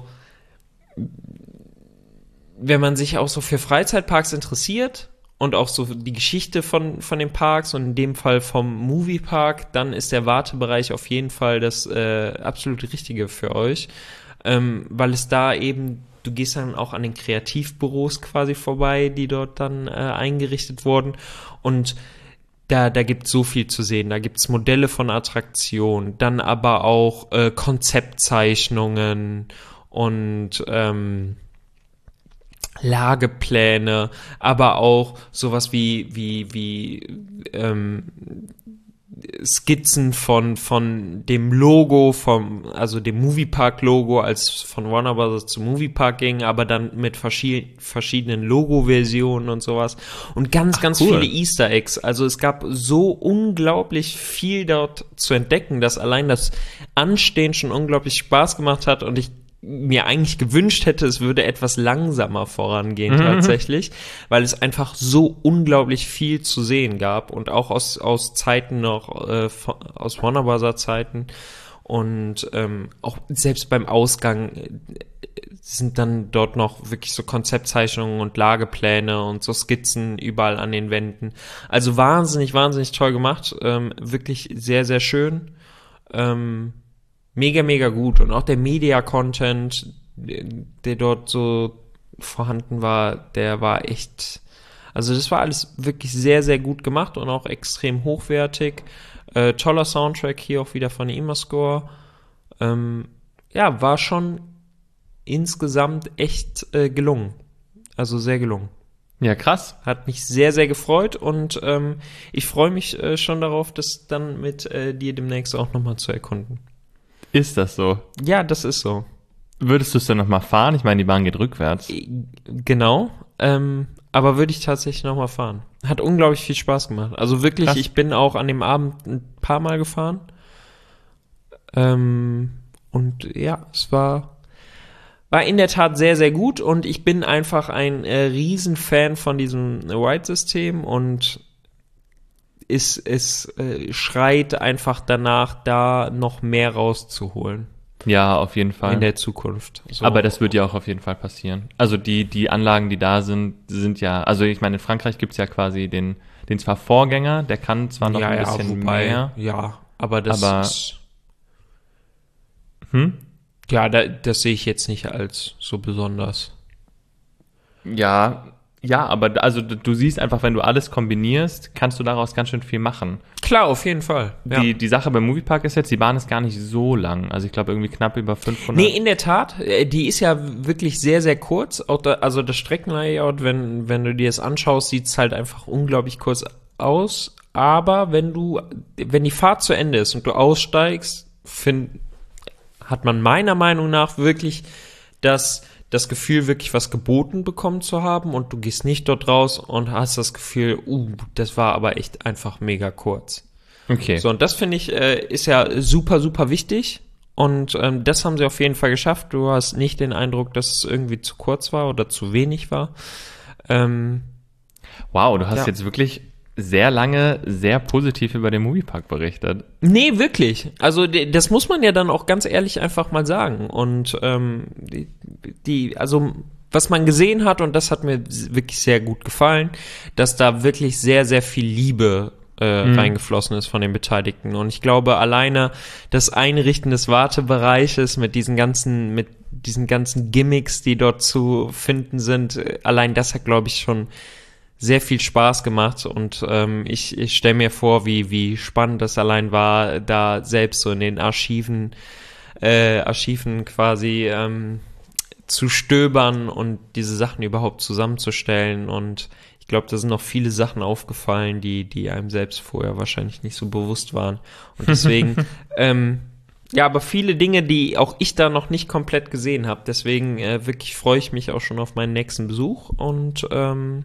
wenn man sich auch so für Freizeitparks interessiert und auch so die Geschichte von, von den Parks und in dem Fall vom Moviepark, dann ist der Wartebereich auf jeden Fall das äh, absolut Richtige für euch, ähm, weil es da eben, du gehst dann auch an den Kreativbüros quasi vorbei, die dort dann äh, eingerichtet wurden und Da, da gibt's so viel zu sehen. Da gibt's Modelle von Attraktionen, dann aber auch äh, Konzeptzeichnungen und ähm, Lagepläne, aber auch sowas wie wie wie ähm, Skizzen von von dem Logo vom, also dem Moviepark-Logo, als von Warner Bros. Zum Moviepark ging, aber dann mit verschi- verschiedenen Logo-Versionen und sowas und ganz, Ach, ganz cool. viele Easter Eggs. Also es gab so unglaublich viel dort zu entdecken, dass allein das Anstehen schon unglaublich Spaß gemacht hat und ich mir eigentlich gewünscht hätte, es würde etwas langsamer vorangehen Mhm. tatsächlich, weil es einfach so unglaublich viel zu sehen gab und auch aus aus Zeiten noch, äh, von, aus Warner Bros. Zeiten und ähm, auch selbst beim Ausgang äh, sind dann dort noch wirklich so Konzeptzeichnungen und Lagepläne und so Skizzen überall an den Wänden. Also wahnsinnig, wahnsinnig toll gemacht, ähm, wirklich sehr, sehr schön. Ähm, Mega, mega gut. Und auch der Media-Content, der dort so vorhanden war, der war echt, also das war alles wirklich sehr, sehr gut gemacht und auch extrem hochwertig. Äh, toller Soundtrack hier auch wieder von Imascore. Ähm, ja, war schon insgesamt echt äh, gelungen. Also sehr gelungen. Ja, krass. Hat mich sehr, sehr gefreut und ähm, ich freue mich äh, schon darauf, das dann mit äh, dir demnächst auch nochmal zu erkunden. Ist das so? Ja, das ist so. Würdest du es denn nochmal fahren? Ich meine, die Bahn geht rückwärts. Genau, ähm, aber würde ich tatsächlich nochmal fahren. Hat unglaublich viel Spaß gemacht. Also wirklich, Krass. ich bin auch an dem Abend ein paar Mal gefahren. Ähm, und ja, es war, war in der Tat sehr, sehr gut und ich bin einfach ein äh, Riesenfan von diesem Ride-System und es, es äh, schreit einfach danach, da noch mehr rauszuholen. Ja, auf jeden Fall. In der Zukunft. So. Aber das wird ja auch auf jeden Fall passieren. Also die, die Anlagen, die da sind, sind ja, also ich meine, in Frankreich gibt's ja quasi den, den zwar Vorgänger, der kann zwar noch ja, ein ja, bisschen wobei, mehr. Ja, aber das aber, ist, hm? Ja, da, das sehe ich jetzt nicht als so besonders. Ja, ja, aber also du siehst einfach, wenn du alles kombinierst, kannst du daraus ganz schön viel machen. Klar, auf jeden Fall. Ja. Die, die Sache beim Moviepark ist jetzt, die Bahn ist gar nicht so lang. Also ich glaube irgendwie knapp über fünfhundert. Nee, in der Tat. Die ist ja wirklich sehr, sehr kurz. Auch da, also das Streckenlayout, wenn, wenn du dir das anschaust, sieht es halt einfach unglaublich kurz aus. Aber wenn du, wenn die Fahrt zu Ende ist und du aussteigst, find, hat man meiner Meinung nach wirklich das, das Gefühl, wirklich was geboten bekommen zu haben und du gehst nicht dort raus und hast das Gefühl, uh, das war aber echt einfach mega kurz. Okay. So, und das finde ich, äh, ist ja super, super wichtig und ähm, das haben sie auf jeden Fall geschafft. Du hast nicht den Eindruck, dass es irgendwie zu kurz war oder zu wenig war. Ähm, wow, du hast ja. jetzt wirklich sehr lange sehr positiv über den Moviepark berichtet. Nee, wirklich. Also die, das muss man ja dann auch ganz ehrlich einfach mal sagen. Und ähm, die, die, also was man gesehen hat, und das hat mir wirklich sehr gut gefallen, dass da wirklich sehr, sehr viel Liebe äh, mhm. reingeflossen ist von den Beteiligten. Und ich glaube, alleine das Einrichten des Wartebereiches mit diesen ganzen, mit diesen ganzen Gimmicks, die dort zu finden sind, allein das hat, glaube ich, schon sehr viel Spaß gemacht und ähm, ich, ich stelle mir vor, wie, wie spannend das allein war, da selbst so in den Archiven, äh, Archiven quasi ähm, zu stöbern und diese Sachen überhaupt zusammenzustellen und ich glaube, da sind noch viele Sachen aufgefallen, die, die einem selbst vorher wahrscheinlich nicht so bewusst waren und deswegen, ähm, ja, aber viele Dinge, die auch ich da noch nicht komplett gesehen habe, deswegen äh, wirklich freue ich mich auch schon auf meinen nächsten Besuch und ähm,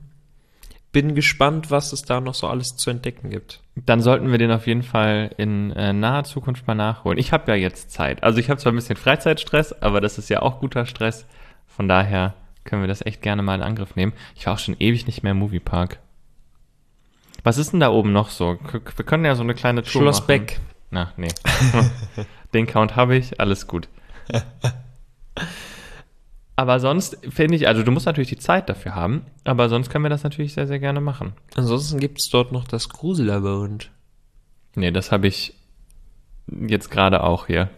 bin gespannt, was es da noch so alles zu entdecken gibt. Dann sollten wir den auf jeden Fall in äh, naher Zukunft mal nachholen. Ich habe ja jetzt Zeit. Also ich habe zwar ein bisschen Freizeitstress, aber das ist ja auch guter Stress. Von daher können wir das echt gerne mal in Angriff nehmen. Ich war auch schon ewig nicht mehr im Moviepark. Was ist denn da oben noch so? Wir können ja so eine kleine Tour Schloss machen. Beck. Na, nee. Den Count habe ich, alles gut. Aber sonst finde ich, also du musst natürlich die Zeit dafür haben, aber sonst können wir das natürlich sehr, sehr gerne machen. Ansonsten gibt es dort noch das Grusellabyrinth. Nee, das habe ich jetzt gerade auch hier.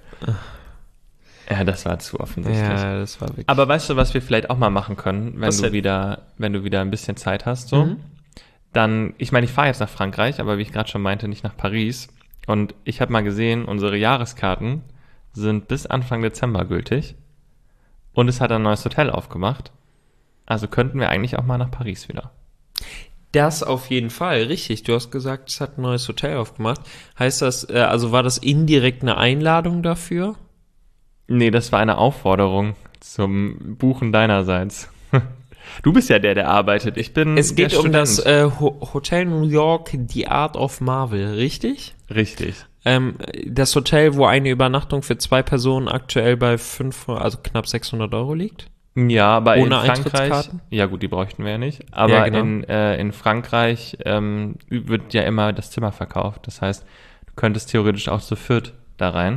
Ja, das war zu offensichtlich. Ja, das war wirklich. Aber weißt du, was wir vielleicht auch mal machen können, wenn Was du denn? wieder, wenn du wieder ein bisschen Zeit hast, so? Mhm. Dann, ich meine, ich fahre jetzt nach Frankreich, aber wie ich gerade schon meinte, nicht nach Paris. Und ich habe mal gesehen, unsere Jahreskarten sind bis Anfang Dezember gültig. Und es hat ein neues Hotel aufgemacht. Also könnten wir eigentlich auch mal nach Paris wieder. Das auf jeden Fall, richtig. Du hast gesagt, es hat ein neues Hotel aufgemacht. Heißt das, äh, also war das indirekt eine Einladung dafür? Nee, das war eine Aufforderung zum Buchen deinerseits. Du bist ja der, der arbeitet. Ich bin Es geht der um Student. das äh, Ho- Hotel New York, The Art of Marvel, richtig? Richtig. Ähm, das Hotel, wo eine Übernachtung für zwei Personen aktuell bei fünf, also knapp sechshundert Euro liegt? Ja, aber Ohne in Frankreich, Eintrittskarten? ja gut, die bräuchten wir ja nicht, aber Ja, genau. in, äh, in Frankreich ähm, wird ja immer das Zimmer verkauft. Das heißt, du könntest theoretisch auch zu viert da rein.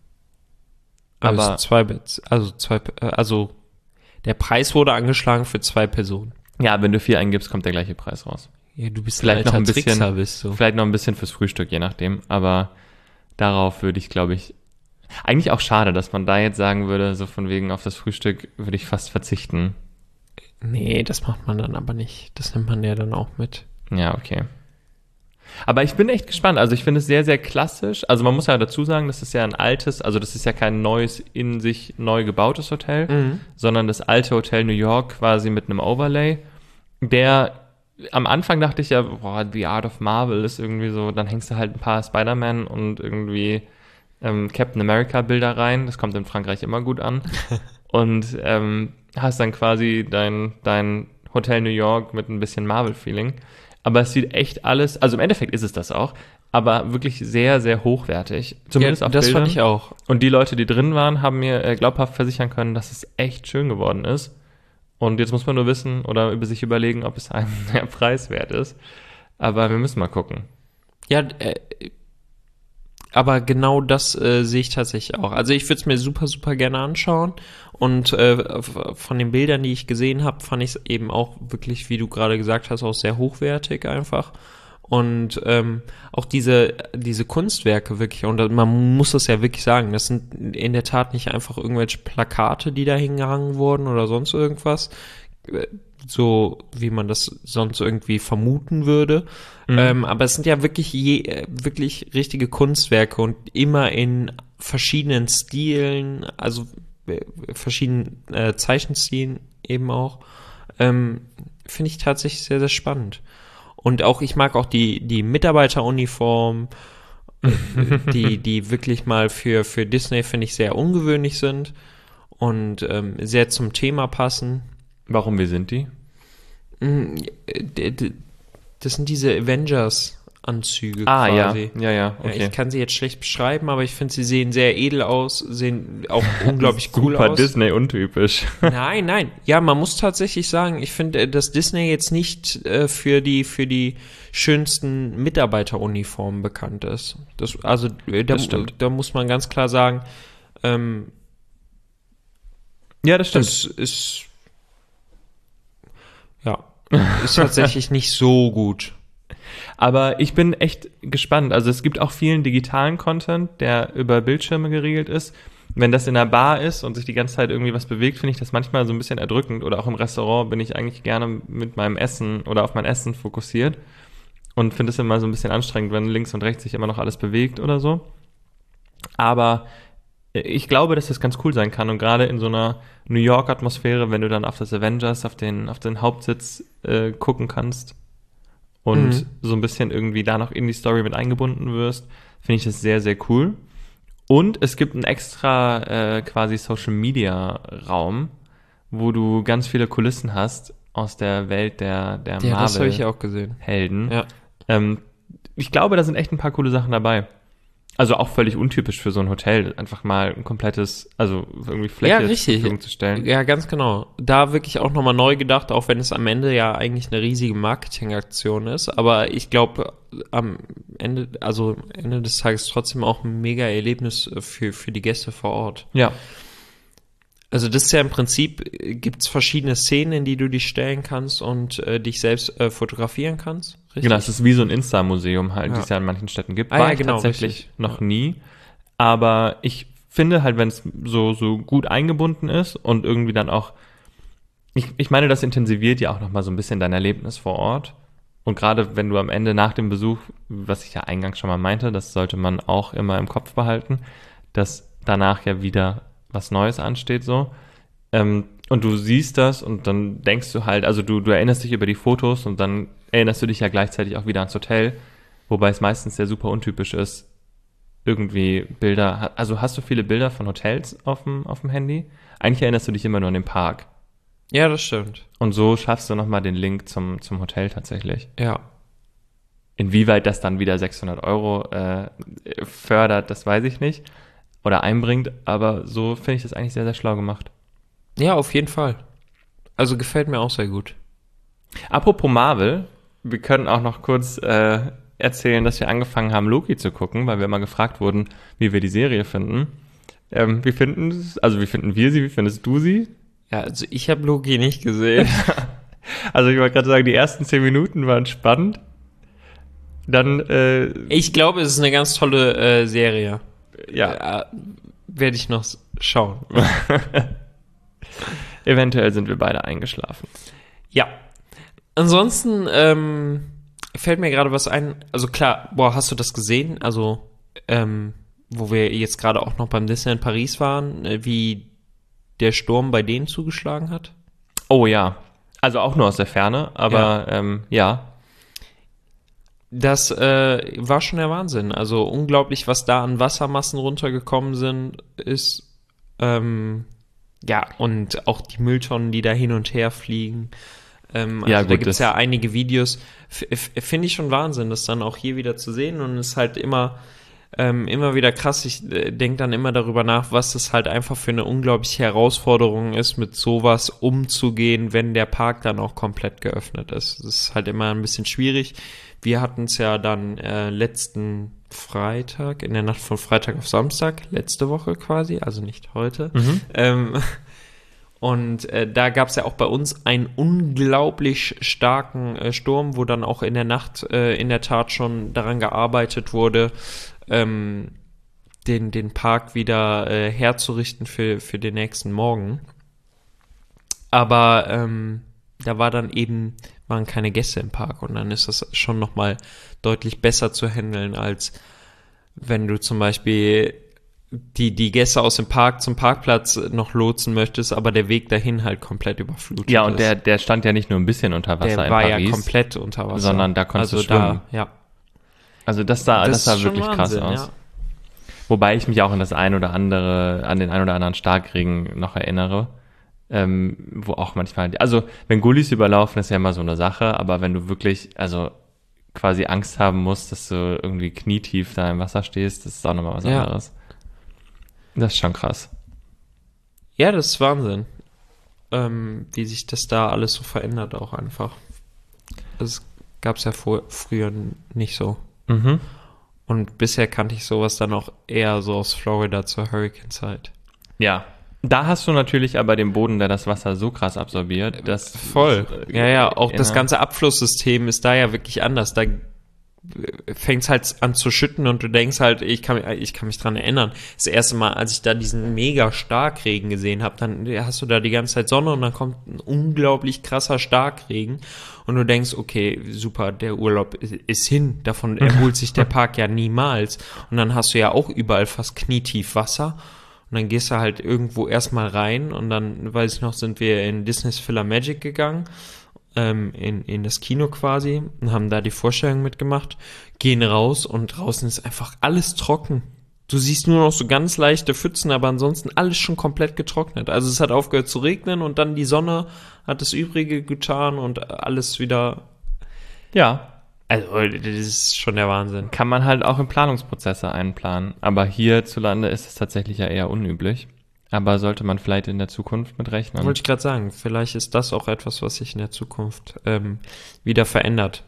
Also Aber zwei, also zwei, also der Preis wurde angeschlagen für zwei Personen. ja, wenn du vier eingibst, kommt der gleiche Preis raus. Ja, du bist Vielleicht ein noch alter ein bisschen, Trickser, bist du. vielleicht noch ein bisschen fürs Frühstück, je nachdem. Aber darauf würde ich, glaube ich, eigentlich auch schade, dass man da jetzt sagen würde, so von wegen auf das Frühstück würde ich fast verzichten. Nee, das macht man dann aber nicht. Das nimmt man ja dann auch mit. Ja, okay. Aber ich bin echt gespannt. Also ich finde es sehr, sehr klassisch. Also man muss ja dazu sagen, das ist ja ein altes, also das ist ja kein neues, in sich neu gebautes Hotel, Mhm. sondern das alte Hotel New York quasi mit einem Overlay. Der, am Anfang dachte ich ja, boah, The Art of Marvel ist irgendwie so, dann hängst du halt ein paar Spider-Man und irgendwie ähm, Captain America Bilder rein. Das kommt in Frankreich immer gut an. Und ähm, hast dann quasi dein, dein Hotel New York mit ein bisschen Marvel-Feeling. Aber es sieht echt alles, also im Endeffekt ist es das auch, aber wirklich sehr, sehr hochwertig. Zumindest ja, auf das Bildern. fand ich auch. Und die Leute, die drin waren, haben mir äh, glaubhaft versichern können, dass es echt schön geworden ist. Und jetzt muss man nur wissen oder über sich überlegen, ob es einem der Preis wert ist. Aber wir müssen mal gucken. Ja, äh, aber genau das äh, sehe ich tatsächlich auch. Also ich würde es mir super, super gerne anschauen. Und äh, von den Bildern, die ich gesehen habe, fand ich es eben auch wirklich, wie du gerade gesagt hast, auch sehr hochwertig einfach. Und ähm, auch diese diese Kunstwerke wirklich, und man muss das ja wirklich sagen, das sind in der Tat nicht einfach irgendwelche Plakate, die da hingehangen wurden oder sonst irgendwas, so wie man das sonst irgendwie vermuten würde. Mhm. Ähm, aber es sind ja wirklich je, wirklich richtige Kunstwerke und immer in verschiedenen Stilen, also verschiedenen äh, Zeichenstilen eben auch. Ähm, finde ich tatsächlich sehr, sehr spannend. Und auch, ich mag auch die, die Mitarbeiteruniform, die, die wirklich mal für, für Disney, finde ich, sehr ungewöhnlich sind und ähm, sehr zum Thema passen. Warum, wie sind die? Das sind diese Avengers-Anzüge ah, quasi. ja, ja, ja, okay. Ja, ich kann sie jetzt schlecht beschreiben, aber ich finde, sie sehen sehr edel aus, sehen auch unglaublich cool Super aus. Disney untypisch. Nein, nein. Ja, man muss tatsächlich sagen, ich finde, dass Disney jetzt nicht äh, für die für die schönsten Mitarbeiteruniformen bekannt ist. Das, also äh, da, das stimmt. da muss man ganz klar sagen, ähm, ja, das stimmt. Das ist ja ist tatsächlich nicht so gut. Aber ich bin echt gespannt. Also es gibt auch vielen digitalen Content, der über Bildschirme geregelt ist. Wenn das in einer Bar ist und sich die ganze Zeit irgendwie was bewegt, finde ich das manchmal so ein bisschen erdrückend. Oder auch im Restaurant bin ich eigentlich gerne mit meinem Essen oder auf mein Essen fokussiert. Und finde es immer so ein bisschen anstrengend, wenn links und rechts sich immer noch alles bewegt oder so. Aber ich glaube, dass das ganz cool sein kann. Und gerade in so einer New York-Atmosphäre, wenn du dann auf das Avengers, auf den, auf den Hauptsitz äh, gucken kannst und mhm. so ein bisschen irgendwie da noch in die Story mit eingebunden wirst, finde ich das sehr, sehr cool. Und es gibt einen extra äh, quasi Social-Media-Raum, wo du ganz viele Kulissen hast aus der Welt der, der ja, das habe ich Marvel auch gesehen. Helden. Ja. Ähm, ich glaube, da sind echt ein paar coole Sachen dabei. Also auch völlig untypisch für so ein Hotel, einfach mal ein komplettes, also irgendwie Fläche ja, zur richtig. Verfügung zu stellen. Ja, ganz genau. Da wirklich auch nochmal neu gedacht, auch wenn es am Ende ja eigentlich eine riesige Marketingaktion ist. Aber ich glaube, am Ende, also am Ende des Tages trotzdem auch ein mega Erlebnis für, für die Gäste vor Ort. Ja. Also das ist ja im Prinzip, gibt es verschiedene Szenen, in die du dich stellen kannst und äh, dich selbst äh, fotografieren kannst. Richtig? Genau, es ist wie so ein Insta-Museum halt, ja. die es ja in manchen Städten gibt. Ah, War ja, ich genau, tatsächlich richtig. noch ja. nie. Aber ich finde halt, wenn es so, so gut eingebunden ist und irgendwie dann auch, ich, ich meine, das intensiviert ja auch nochmal so ein bisschen dein Erlebnis vor Ort. Und gerade wenn du am Ende nach dem Besuch, was ich ja eingangs schon mal meinte, das sollte man auch immer im Kopf behalten, dass danach ja wieder was Neues ansteht so. Ähm, und du siehst das und dann denkst du halt, also du, du erinnerst dich über die Fotos und dann erinnerst du dich ja gleichzeitig auch wieder ans Hotel, wobei es meistens ja super untypisch ist, irgendwie Bilder, also hast du viele Bilder von Hotels auf dem, auf dem Handy? Eigentlich erinnerst du dich immer nur an den Park. Ja, das stimmt. Und so schaffst du nochmal den Link zum, zum Hotel tatsächlich. Ja. Inwieweit das dann wieder sechshundert Euro äh, fördert, das weiß ich nicht. Oder einbringt, aber so finde ich das eigentlich sehr, sehr schlau gemacht. Ja, auf jeden Fall. Also gefällt mir auch sehr gut. Apropos Marvel, wir können auch noch kurz äh, erzählen, dass wir angefangen haben, Loki zu gucken, weil wir immer gefragt wurden, wie wir die Serie finden. Ähm, wie finden es, also wie finden wir sie, wie findest du sie? Ja, also ich habe Loki nicht gesehen. Also ich wollte gerade sagen, die ersten zehn Minuten waren spannend. Dann, äh, Ich glaube, es ist eine ganz tolle äh, Serie. Ja. Äh, werde ich noch schauen. Eventuell sind wir beide eingeschlafen. Ja. Ansonsten ähm, fällt mir gerade was ein. Also klar, boah, hast du das gesehen? Also, ähm, wo wir jetzt gerade auch noch beim Disneyland Paris waren, äh, wie der Sturm bei denen zugeschlagen hat? Oh ja. Also auch nur aus der Ferne, aber ja. Ähm, ja. Das äh, war schon der Wahnsinn. Also unglaublich, was da an Wassermassen runtergekommen sind, ist ähm, ja, und auch die Mülltonnen, die da hin und her fliegen. Ähm, also Ja, da gut, gibt es das- ja einige Videos, F- f- finde ich schon Wahnsinn, das dann auch hier wieder zu sehen und es ist halt immer, ähm, immer wieder krass. Ich äh, denke dann immer darüber nach, was es halt einfach für eine unglaubliche Herausforderung ist, mit sowas umzugehen, wenn der Park dann auch komplett geöffnet ist. Das ist halt immer ein bisschen schwierig. Wir hatten es ja dann äh, letzten Freitag, in der Nacht von Freitag auf Samstag, letzte Woche quasi, also nicht heute. Mhm. Ähm, und äh, da gab es ja auch bei uns einen unglaublich starken äh, Sturm, wo dann auch in der Nacht äh, in der Tat schon daran gearbeitet wurde, ähm, den, den Park wieder äh, herzurichten für, für den nächsten Morgen. Aber ähm, da war dann eben, waren keine Gäste im Park und dann ist das schon nochmal deutlich besser zu handeln, als wenn du zum Beispiel die, die Gäste aus dem Park zum Parkplatz noch lotsen möchtest, aber der Weg dahin halt komplett überflutet Ja, und ist. der, der stand ja nicht nur ein bisschen unter Wasser der in war Paris, ja komplett unter Wasser. sondern da konntest also du schwimmen. Da, ja. Also das sah, das, Das sah ist schon wirklich Wahnsinn, krass aus. ja. Wobei ich mich auch an das ein oder andere, an den ein oder anderen Starkregen noch erinnere, ähm, wo auch manchmal, also wenn Gullis überlaufen, ist ja immer so eine Sache, aber wenn du wirklich, also quasi Angst haben musst, dass du irgendwie knietief da im Wasser stehst, das ist auch nochmal was Ja. anderes. Das ist schon krass. Ja, das ist Wahnsinn, ähm, wie sich das da alles so verändert auch einfach. Das gab es ja vor, früher nicht so. Mhm. Und bisher kannte ich sowas dann auch eher so aus Florida zur Hurricane-Zeit. Ja. Da hast du natürlich aber den Boden, der das Wasser so krass absorbiert, dass Voll. Ja, ja, auch das Ja. ganze Abflusssystem ist da ja wirklich anders. Da fängt es halt an zu schütten und du denkst halt, ich kann, ich kann mich dran erinnern. Das erste Mal, als ich da diesen mega Starkregen gesehen habe, dann hast du da die ganze Zeit Sonne und dann kommt ein unglaublich krasser Starkregen und du denkst, okay, super, der Urlaub ist hin. Davon erholt sich der Park ja niemals. Und dann hast du ja auch überall fast knietief Wasser. Und dann gehst du halt irgendwo erstmal rein und dann, weiß ich noch, sind wir in Disney's PhilaMagic gegangen, ähm, in, in das Kino quasi und haben da die Vorstellung mitgemacht, gehen raus und draußen ist einfach alles trocken. Du siehst nur noch so ganz leichte Pfützen, aber ansonsten alles schon komplett getrocknet. Also es hat aufgehört zu regnen und dann die Sonne hat das Übrige getan und alles wieder, Ja, also das ist schon der Wahnsinn. kann man halt auch in Planungsprozesse einplanen. Aber hierzulande ist es tatsächlich ja eher unüblich. Aber sollte man vielleicht in der Zukunft mit rechnen. Wollte ich gerade sagen, vielleicht ist das auch etwas, was sich in der Zukunft ähm, wieder verändert.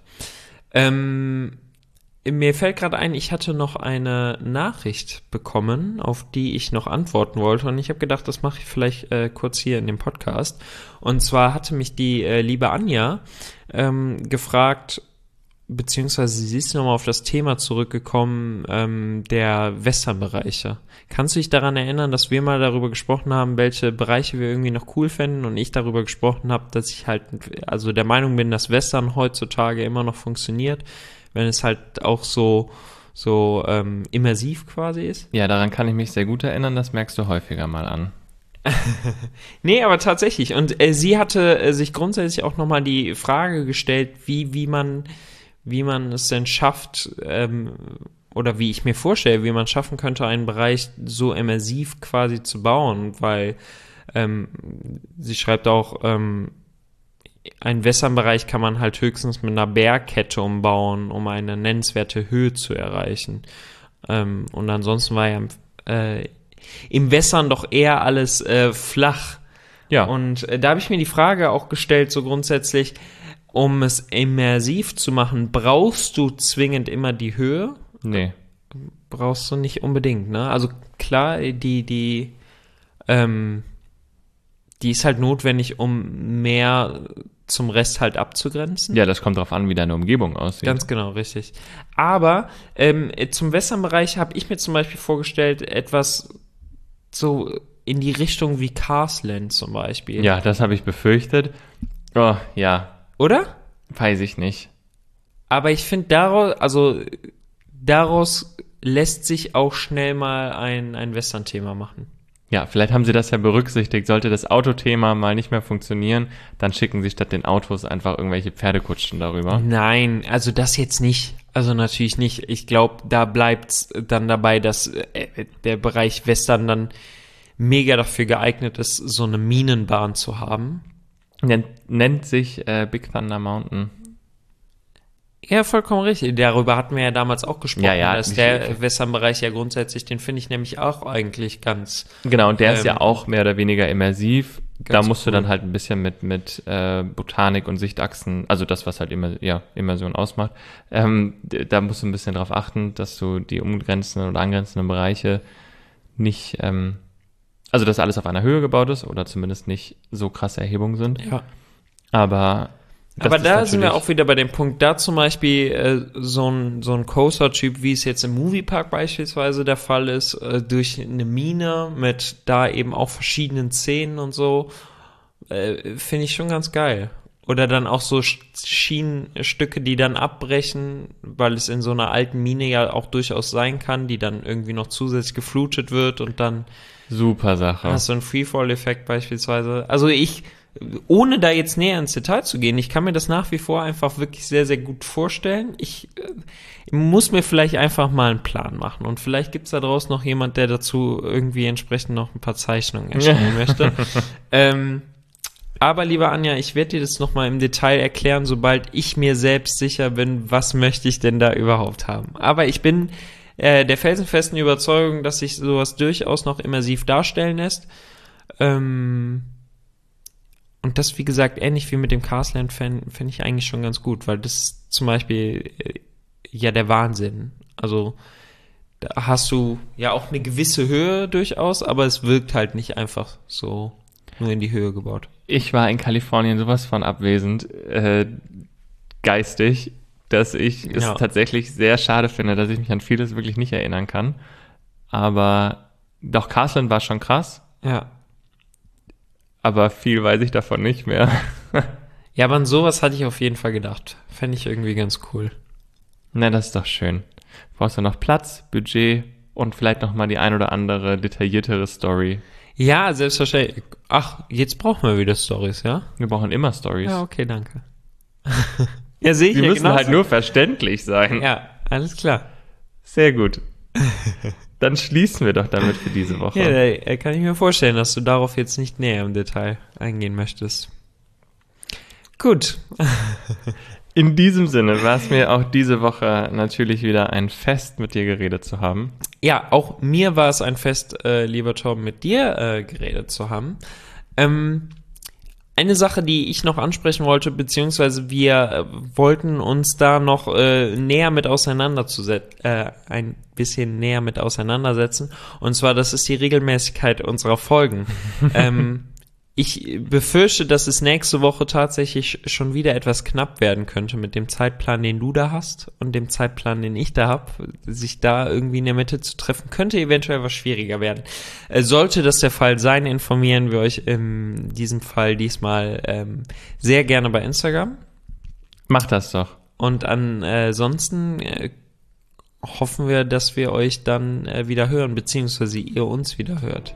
Ähm, mir fällt gerade ein, ich hatte noch eine Nachricht bekommen, auf die ich noch antworten wollte und ich habe gedacht, das mache ich vielleicht äh, kurz hier in dem Podcast. Und zwar hatte mich die äh, liebe Anja ähm, gefragt, beziehungsweise sie ist nochmal auf das Thema zurückgekommen, ähm, der Westernbereiche. Kannst du dich daran erinnern, dass wir mal darüber gesprochen haben, welche Bereiche wir irgendwie noch cool fänden und ich darüber gesprochen habe, dass ich halt, also der Meinung bin, dass Western heutzutage immer noch funktioniert, wenn es halt auch so, so ähm, immersiv quasi ist? Ja, daran kann ich mich sehr gut erinnern, das merkst du häufiger mal an. Nee, aber tatsächlich. Und äh, sie hatte äh, sich grundsätzlich auch nochmal die Frage gestellt, wie, wie man wie man es denn schafft, ähm, oder wie ich mir vorstelle, wie man schaffen könnte, einen Bereich so immersiv quasi zu bauen, weil ähm, sie schreibt auch, ähm, einen Wässernbereich kann man halt höchstens mit einer Bergkette umbauen, um eine nennenswerte Höhe zu erreichen. Ähm, und ansonsten war ja äh, im Wässern doch eher alles äh, flach. Ja. Und äh, da habe ich mir die Frage auch gestellt, so grundsätzlich, um es immersiv zu machen, brauchst du zwingend immer die Höhe? Nee. Brauchst du nicht unbedingt, ne? Also klar, die, die, ähm, die ist halt notwendig, um mehr zum Rest halt abzugrenzen. Ja, das kommt drauf an, wie deine Umgebung aussieht. Ganz genau, richtig. Aber ähm, zum Westernbereich habe ich mir zum Beispiel vorgestellt, etwas so in die Richtung wie Carsland zum Beispiel. Ja, das habe ich befürchtet. Oh, ja, Oder? weiß ich nicht. Aber ich finde daraus, also daraus lässt sich auch schnell mal ein, ein Western-Thema machen. Ja, vielleicht haben sie das ja berücksichtigt. Sollte das Autothema mal nicht mehr funktionieren, dann schicken sie statt den Autos einfach irgendwelche Pferdekutschen darüber. Nein, also das jetzt nicht. Also natürlich nicht. Ich glaube, da bleibt's dann dabei, dass äh, der Bereich Western dann mega dafür geeignet ist, so eine Minenbahn zu haben. Nennt, nennt sich äh, Big Thunder Mountain. Ja, vollkommen richtig. Darüber hatten wir ja damals auch gesprochen, Ja, ja, dass ich- der Westernbereich ja grundsätzlich, den finde ich nämlich auch eigentlich ganz, Genau, und der ist Ähm, ja auch mehr oder weniger immersiv. Da ganz musst du cool. dann halt ein bisschen mit, mit äh, Botanik und Sichtachsen, also das, was halt immer, ja, Immersion ausmacht, ähm, d- da musst du ein bisschen drauf achten, dass du die umgrenzenden oder angrenzenden Bereiche nicht, ähm, also dass alles auf einer Höhe gebaut ist oder zumindest nicht so krasse Erhebungen sind. ja. Aber das Aber ist da sind wir natürlich- auch wieder bei dem Punkt, da zum Beispiel äh, so ein, so ein Coaster-Typ, wie es jetzt im Moviepark beispielsweise der Fall ist, äh, durch eine Mine mit da eben auch verschiedenen Szenen und so, äh, finde ich schon ganz geil. Oder dann auch so Sch- Schienenstücke, die dann abbrechen, weil es in so einer alten Mine ja auch durchaus sein kann, die dann irgendwie noch zusätzlich geflutet wird und dann Super Sache. hast du einen Freefall-Effekt beispielsweise. Also ich, ohne da jetzt näher ins Detail zu gehen, ich kann mir das nach wie vor einfach wirklich sehr, sehr gut vorstellen. Ich äh, muss mir vielleicht einfach mal einen Plan machen. Und vielleicht gibt's da draußen noch jemand, der dazu irgendwie entsprechend noch ein paar Zeichnungen erstellen möchte. Ähm, aber lieber Anja, ich werde dir das nochmal im Detail erklären, sobald ich mir selbst sicher bin, was möchte ich denn da überhaupt haben. Aber ich bin äh, der felsenfesten Überzeugung, dass sich sowas durchaus noch immersiv darstellen lässt. Ähm, und das, wie gesagt, ähnlich wie mit dem Castland fände fänd ich eigentlich schon ganz gut, weil das ist zum Beispiel äh, ja der Wahnsinn. Also da hast du ja auch eine gewisse Höhe durchaus, aber es wirkt halt nicht einfach so nur in die Höhe gebaut. Ich war in Kalifornien sowas von abwesend, äh, geistig, dass ich Ja. es tatsächlich sehr schade finde, dass ich mich an vieles wirklich nicht erinnern kann. Aber doch, Castland war schon krass, Ja. aber viel weiß ich davon nicht mehr. Ja, aber an sowas hatte ich auf jeden Fall gedacht. Fände ich irgendwie ganz cool. Na, das ist doch schön. Brauchst du noch Platz, Budget und vielleicht noch mal die ein oder andere detailliertere Story. Ja, selbstverständlich. Ach, jetzt brauchen wir wieder Stories, ja? Wir brauchen immer Stories. Ja, okay, danke. Ja, sehe ich Die ja müssen genauso. halt nur verständlich sein. Ja, alles klar. Sehr gut. Dann schließen wir doch damit für diese Woche. Ja, da kann ich mir vorstellen, dass du darauf jetzt nicht näher im Detail eingehen möchtest. Gut. In diesem Sinne war es mir auch diese Woche natürlich wieder ein Fest, mit dir geredet zu haben. Ja, auch mir war es ein Fest, äh, lieber Torben, mit dir äh, geredet zu haben. Ähm, eine Sache, die ich noch ansprechen wollte, beziehungsweise wir äh, wollten uns da noch äh, näher mit auseinanderzusetzen, äh, ein bisschen näher mit auseinandersetzen. Und zwar, das ist die Regelmäßigkeit unserer Folgen. ähm, ich befürchte, dass es nächste Woche tatsächlich schon wieder etwas knapp werden könnte mit dem Zeitplan, den du da hast und dem Zeitplan, den ich da habe. Sich da irgendwie in der Mitte zu treffen, könnte eventuell was schwieriger werden. Äh, sollte das der Fall sein, informieren wir euch in diesem Fall diesmal ähm, sehr gerne bei Instagram. Mach das doch. Und ansonsten äh, hoffen wir, dass wir euch dann äh, wieder hören, beziehungsweise ihr uns wieder hört.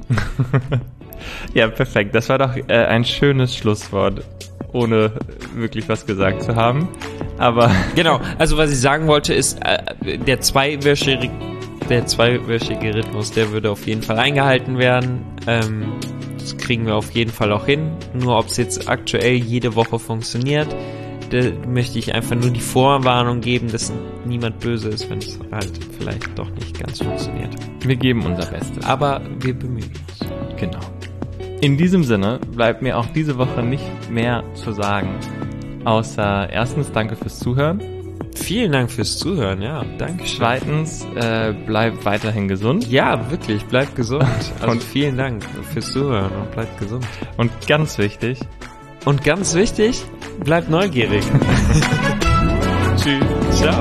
Ja, perfekt. Das war doch äh, ein schönes Schlusswort, ohne wirklich was gesagt zu haben. Aber Genau, also was ich sagen wollte ist, äh, der zweiwöchige, der zweiwöchige Rhythmus, der würde auf jeden Fall eingehalten werden. Ähm, das kriegen wir auf jeden Fall auch hin. Nur ob es jetzt aktuell jede Woche funktioniert, da möchte ich einfach nur die Vorwarnung geben, dass niemand böse ist, wenn es halt vielleicht doch nicht ganz funktioniert. wir geben unser Bestes. Aber wir bemühen uns. Genau. In diesem Sinne bleibt mir auch diese Woche nicht mehr zu sagen, außer erstens danke fürs Zuhören. Vielen Dank fürs Zuhören, ja, danke schön. Zweitens, äh, bleib weiterhin gesund. Ja, wirklich, bleibt gesund. Also Und- vielen Dank fürs Zuhören und bleibt gesund. Und ganz wichtig, Und ganz wichtig, bleibt neugierig. tschüss. Ciao.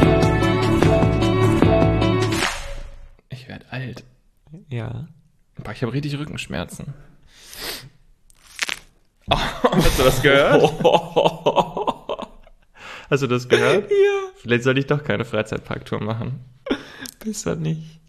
Ich werde alt. Ja. Boah, ich habe richtig Rückenschmerzen. Oh, hast du das gehört? Hast du das gehört? Ja. Vielleicht sollte ich doch keine Freizeitparktour machen. Besser nicht.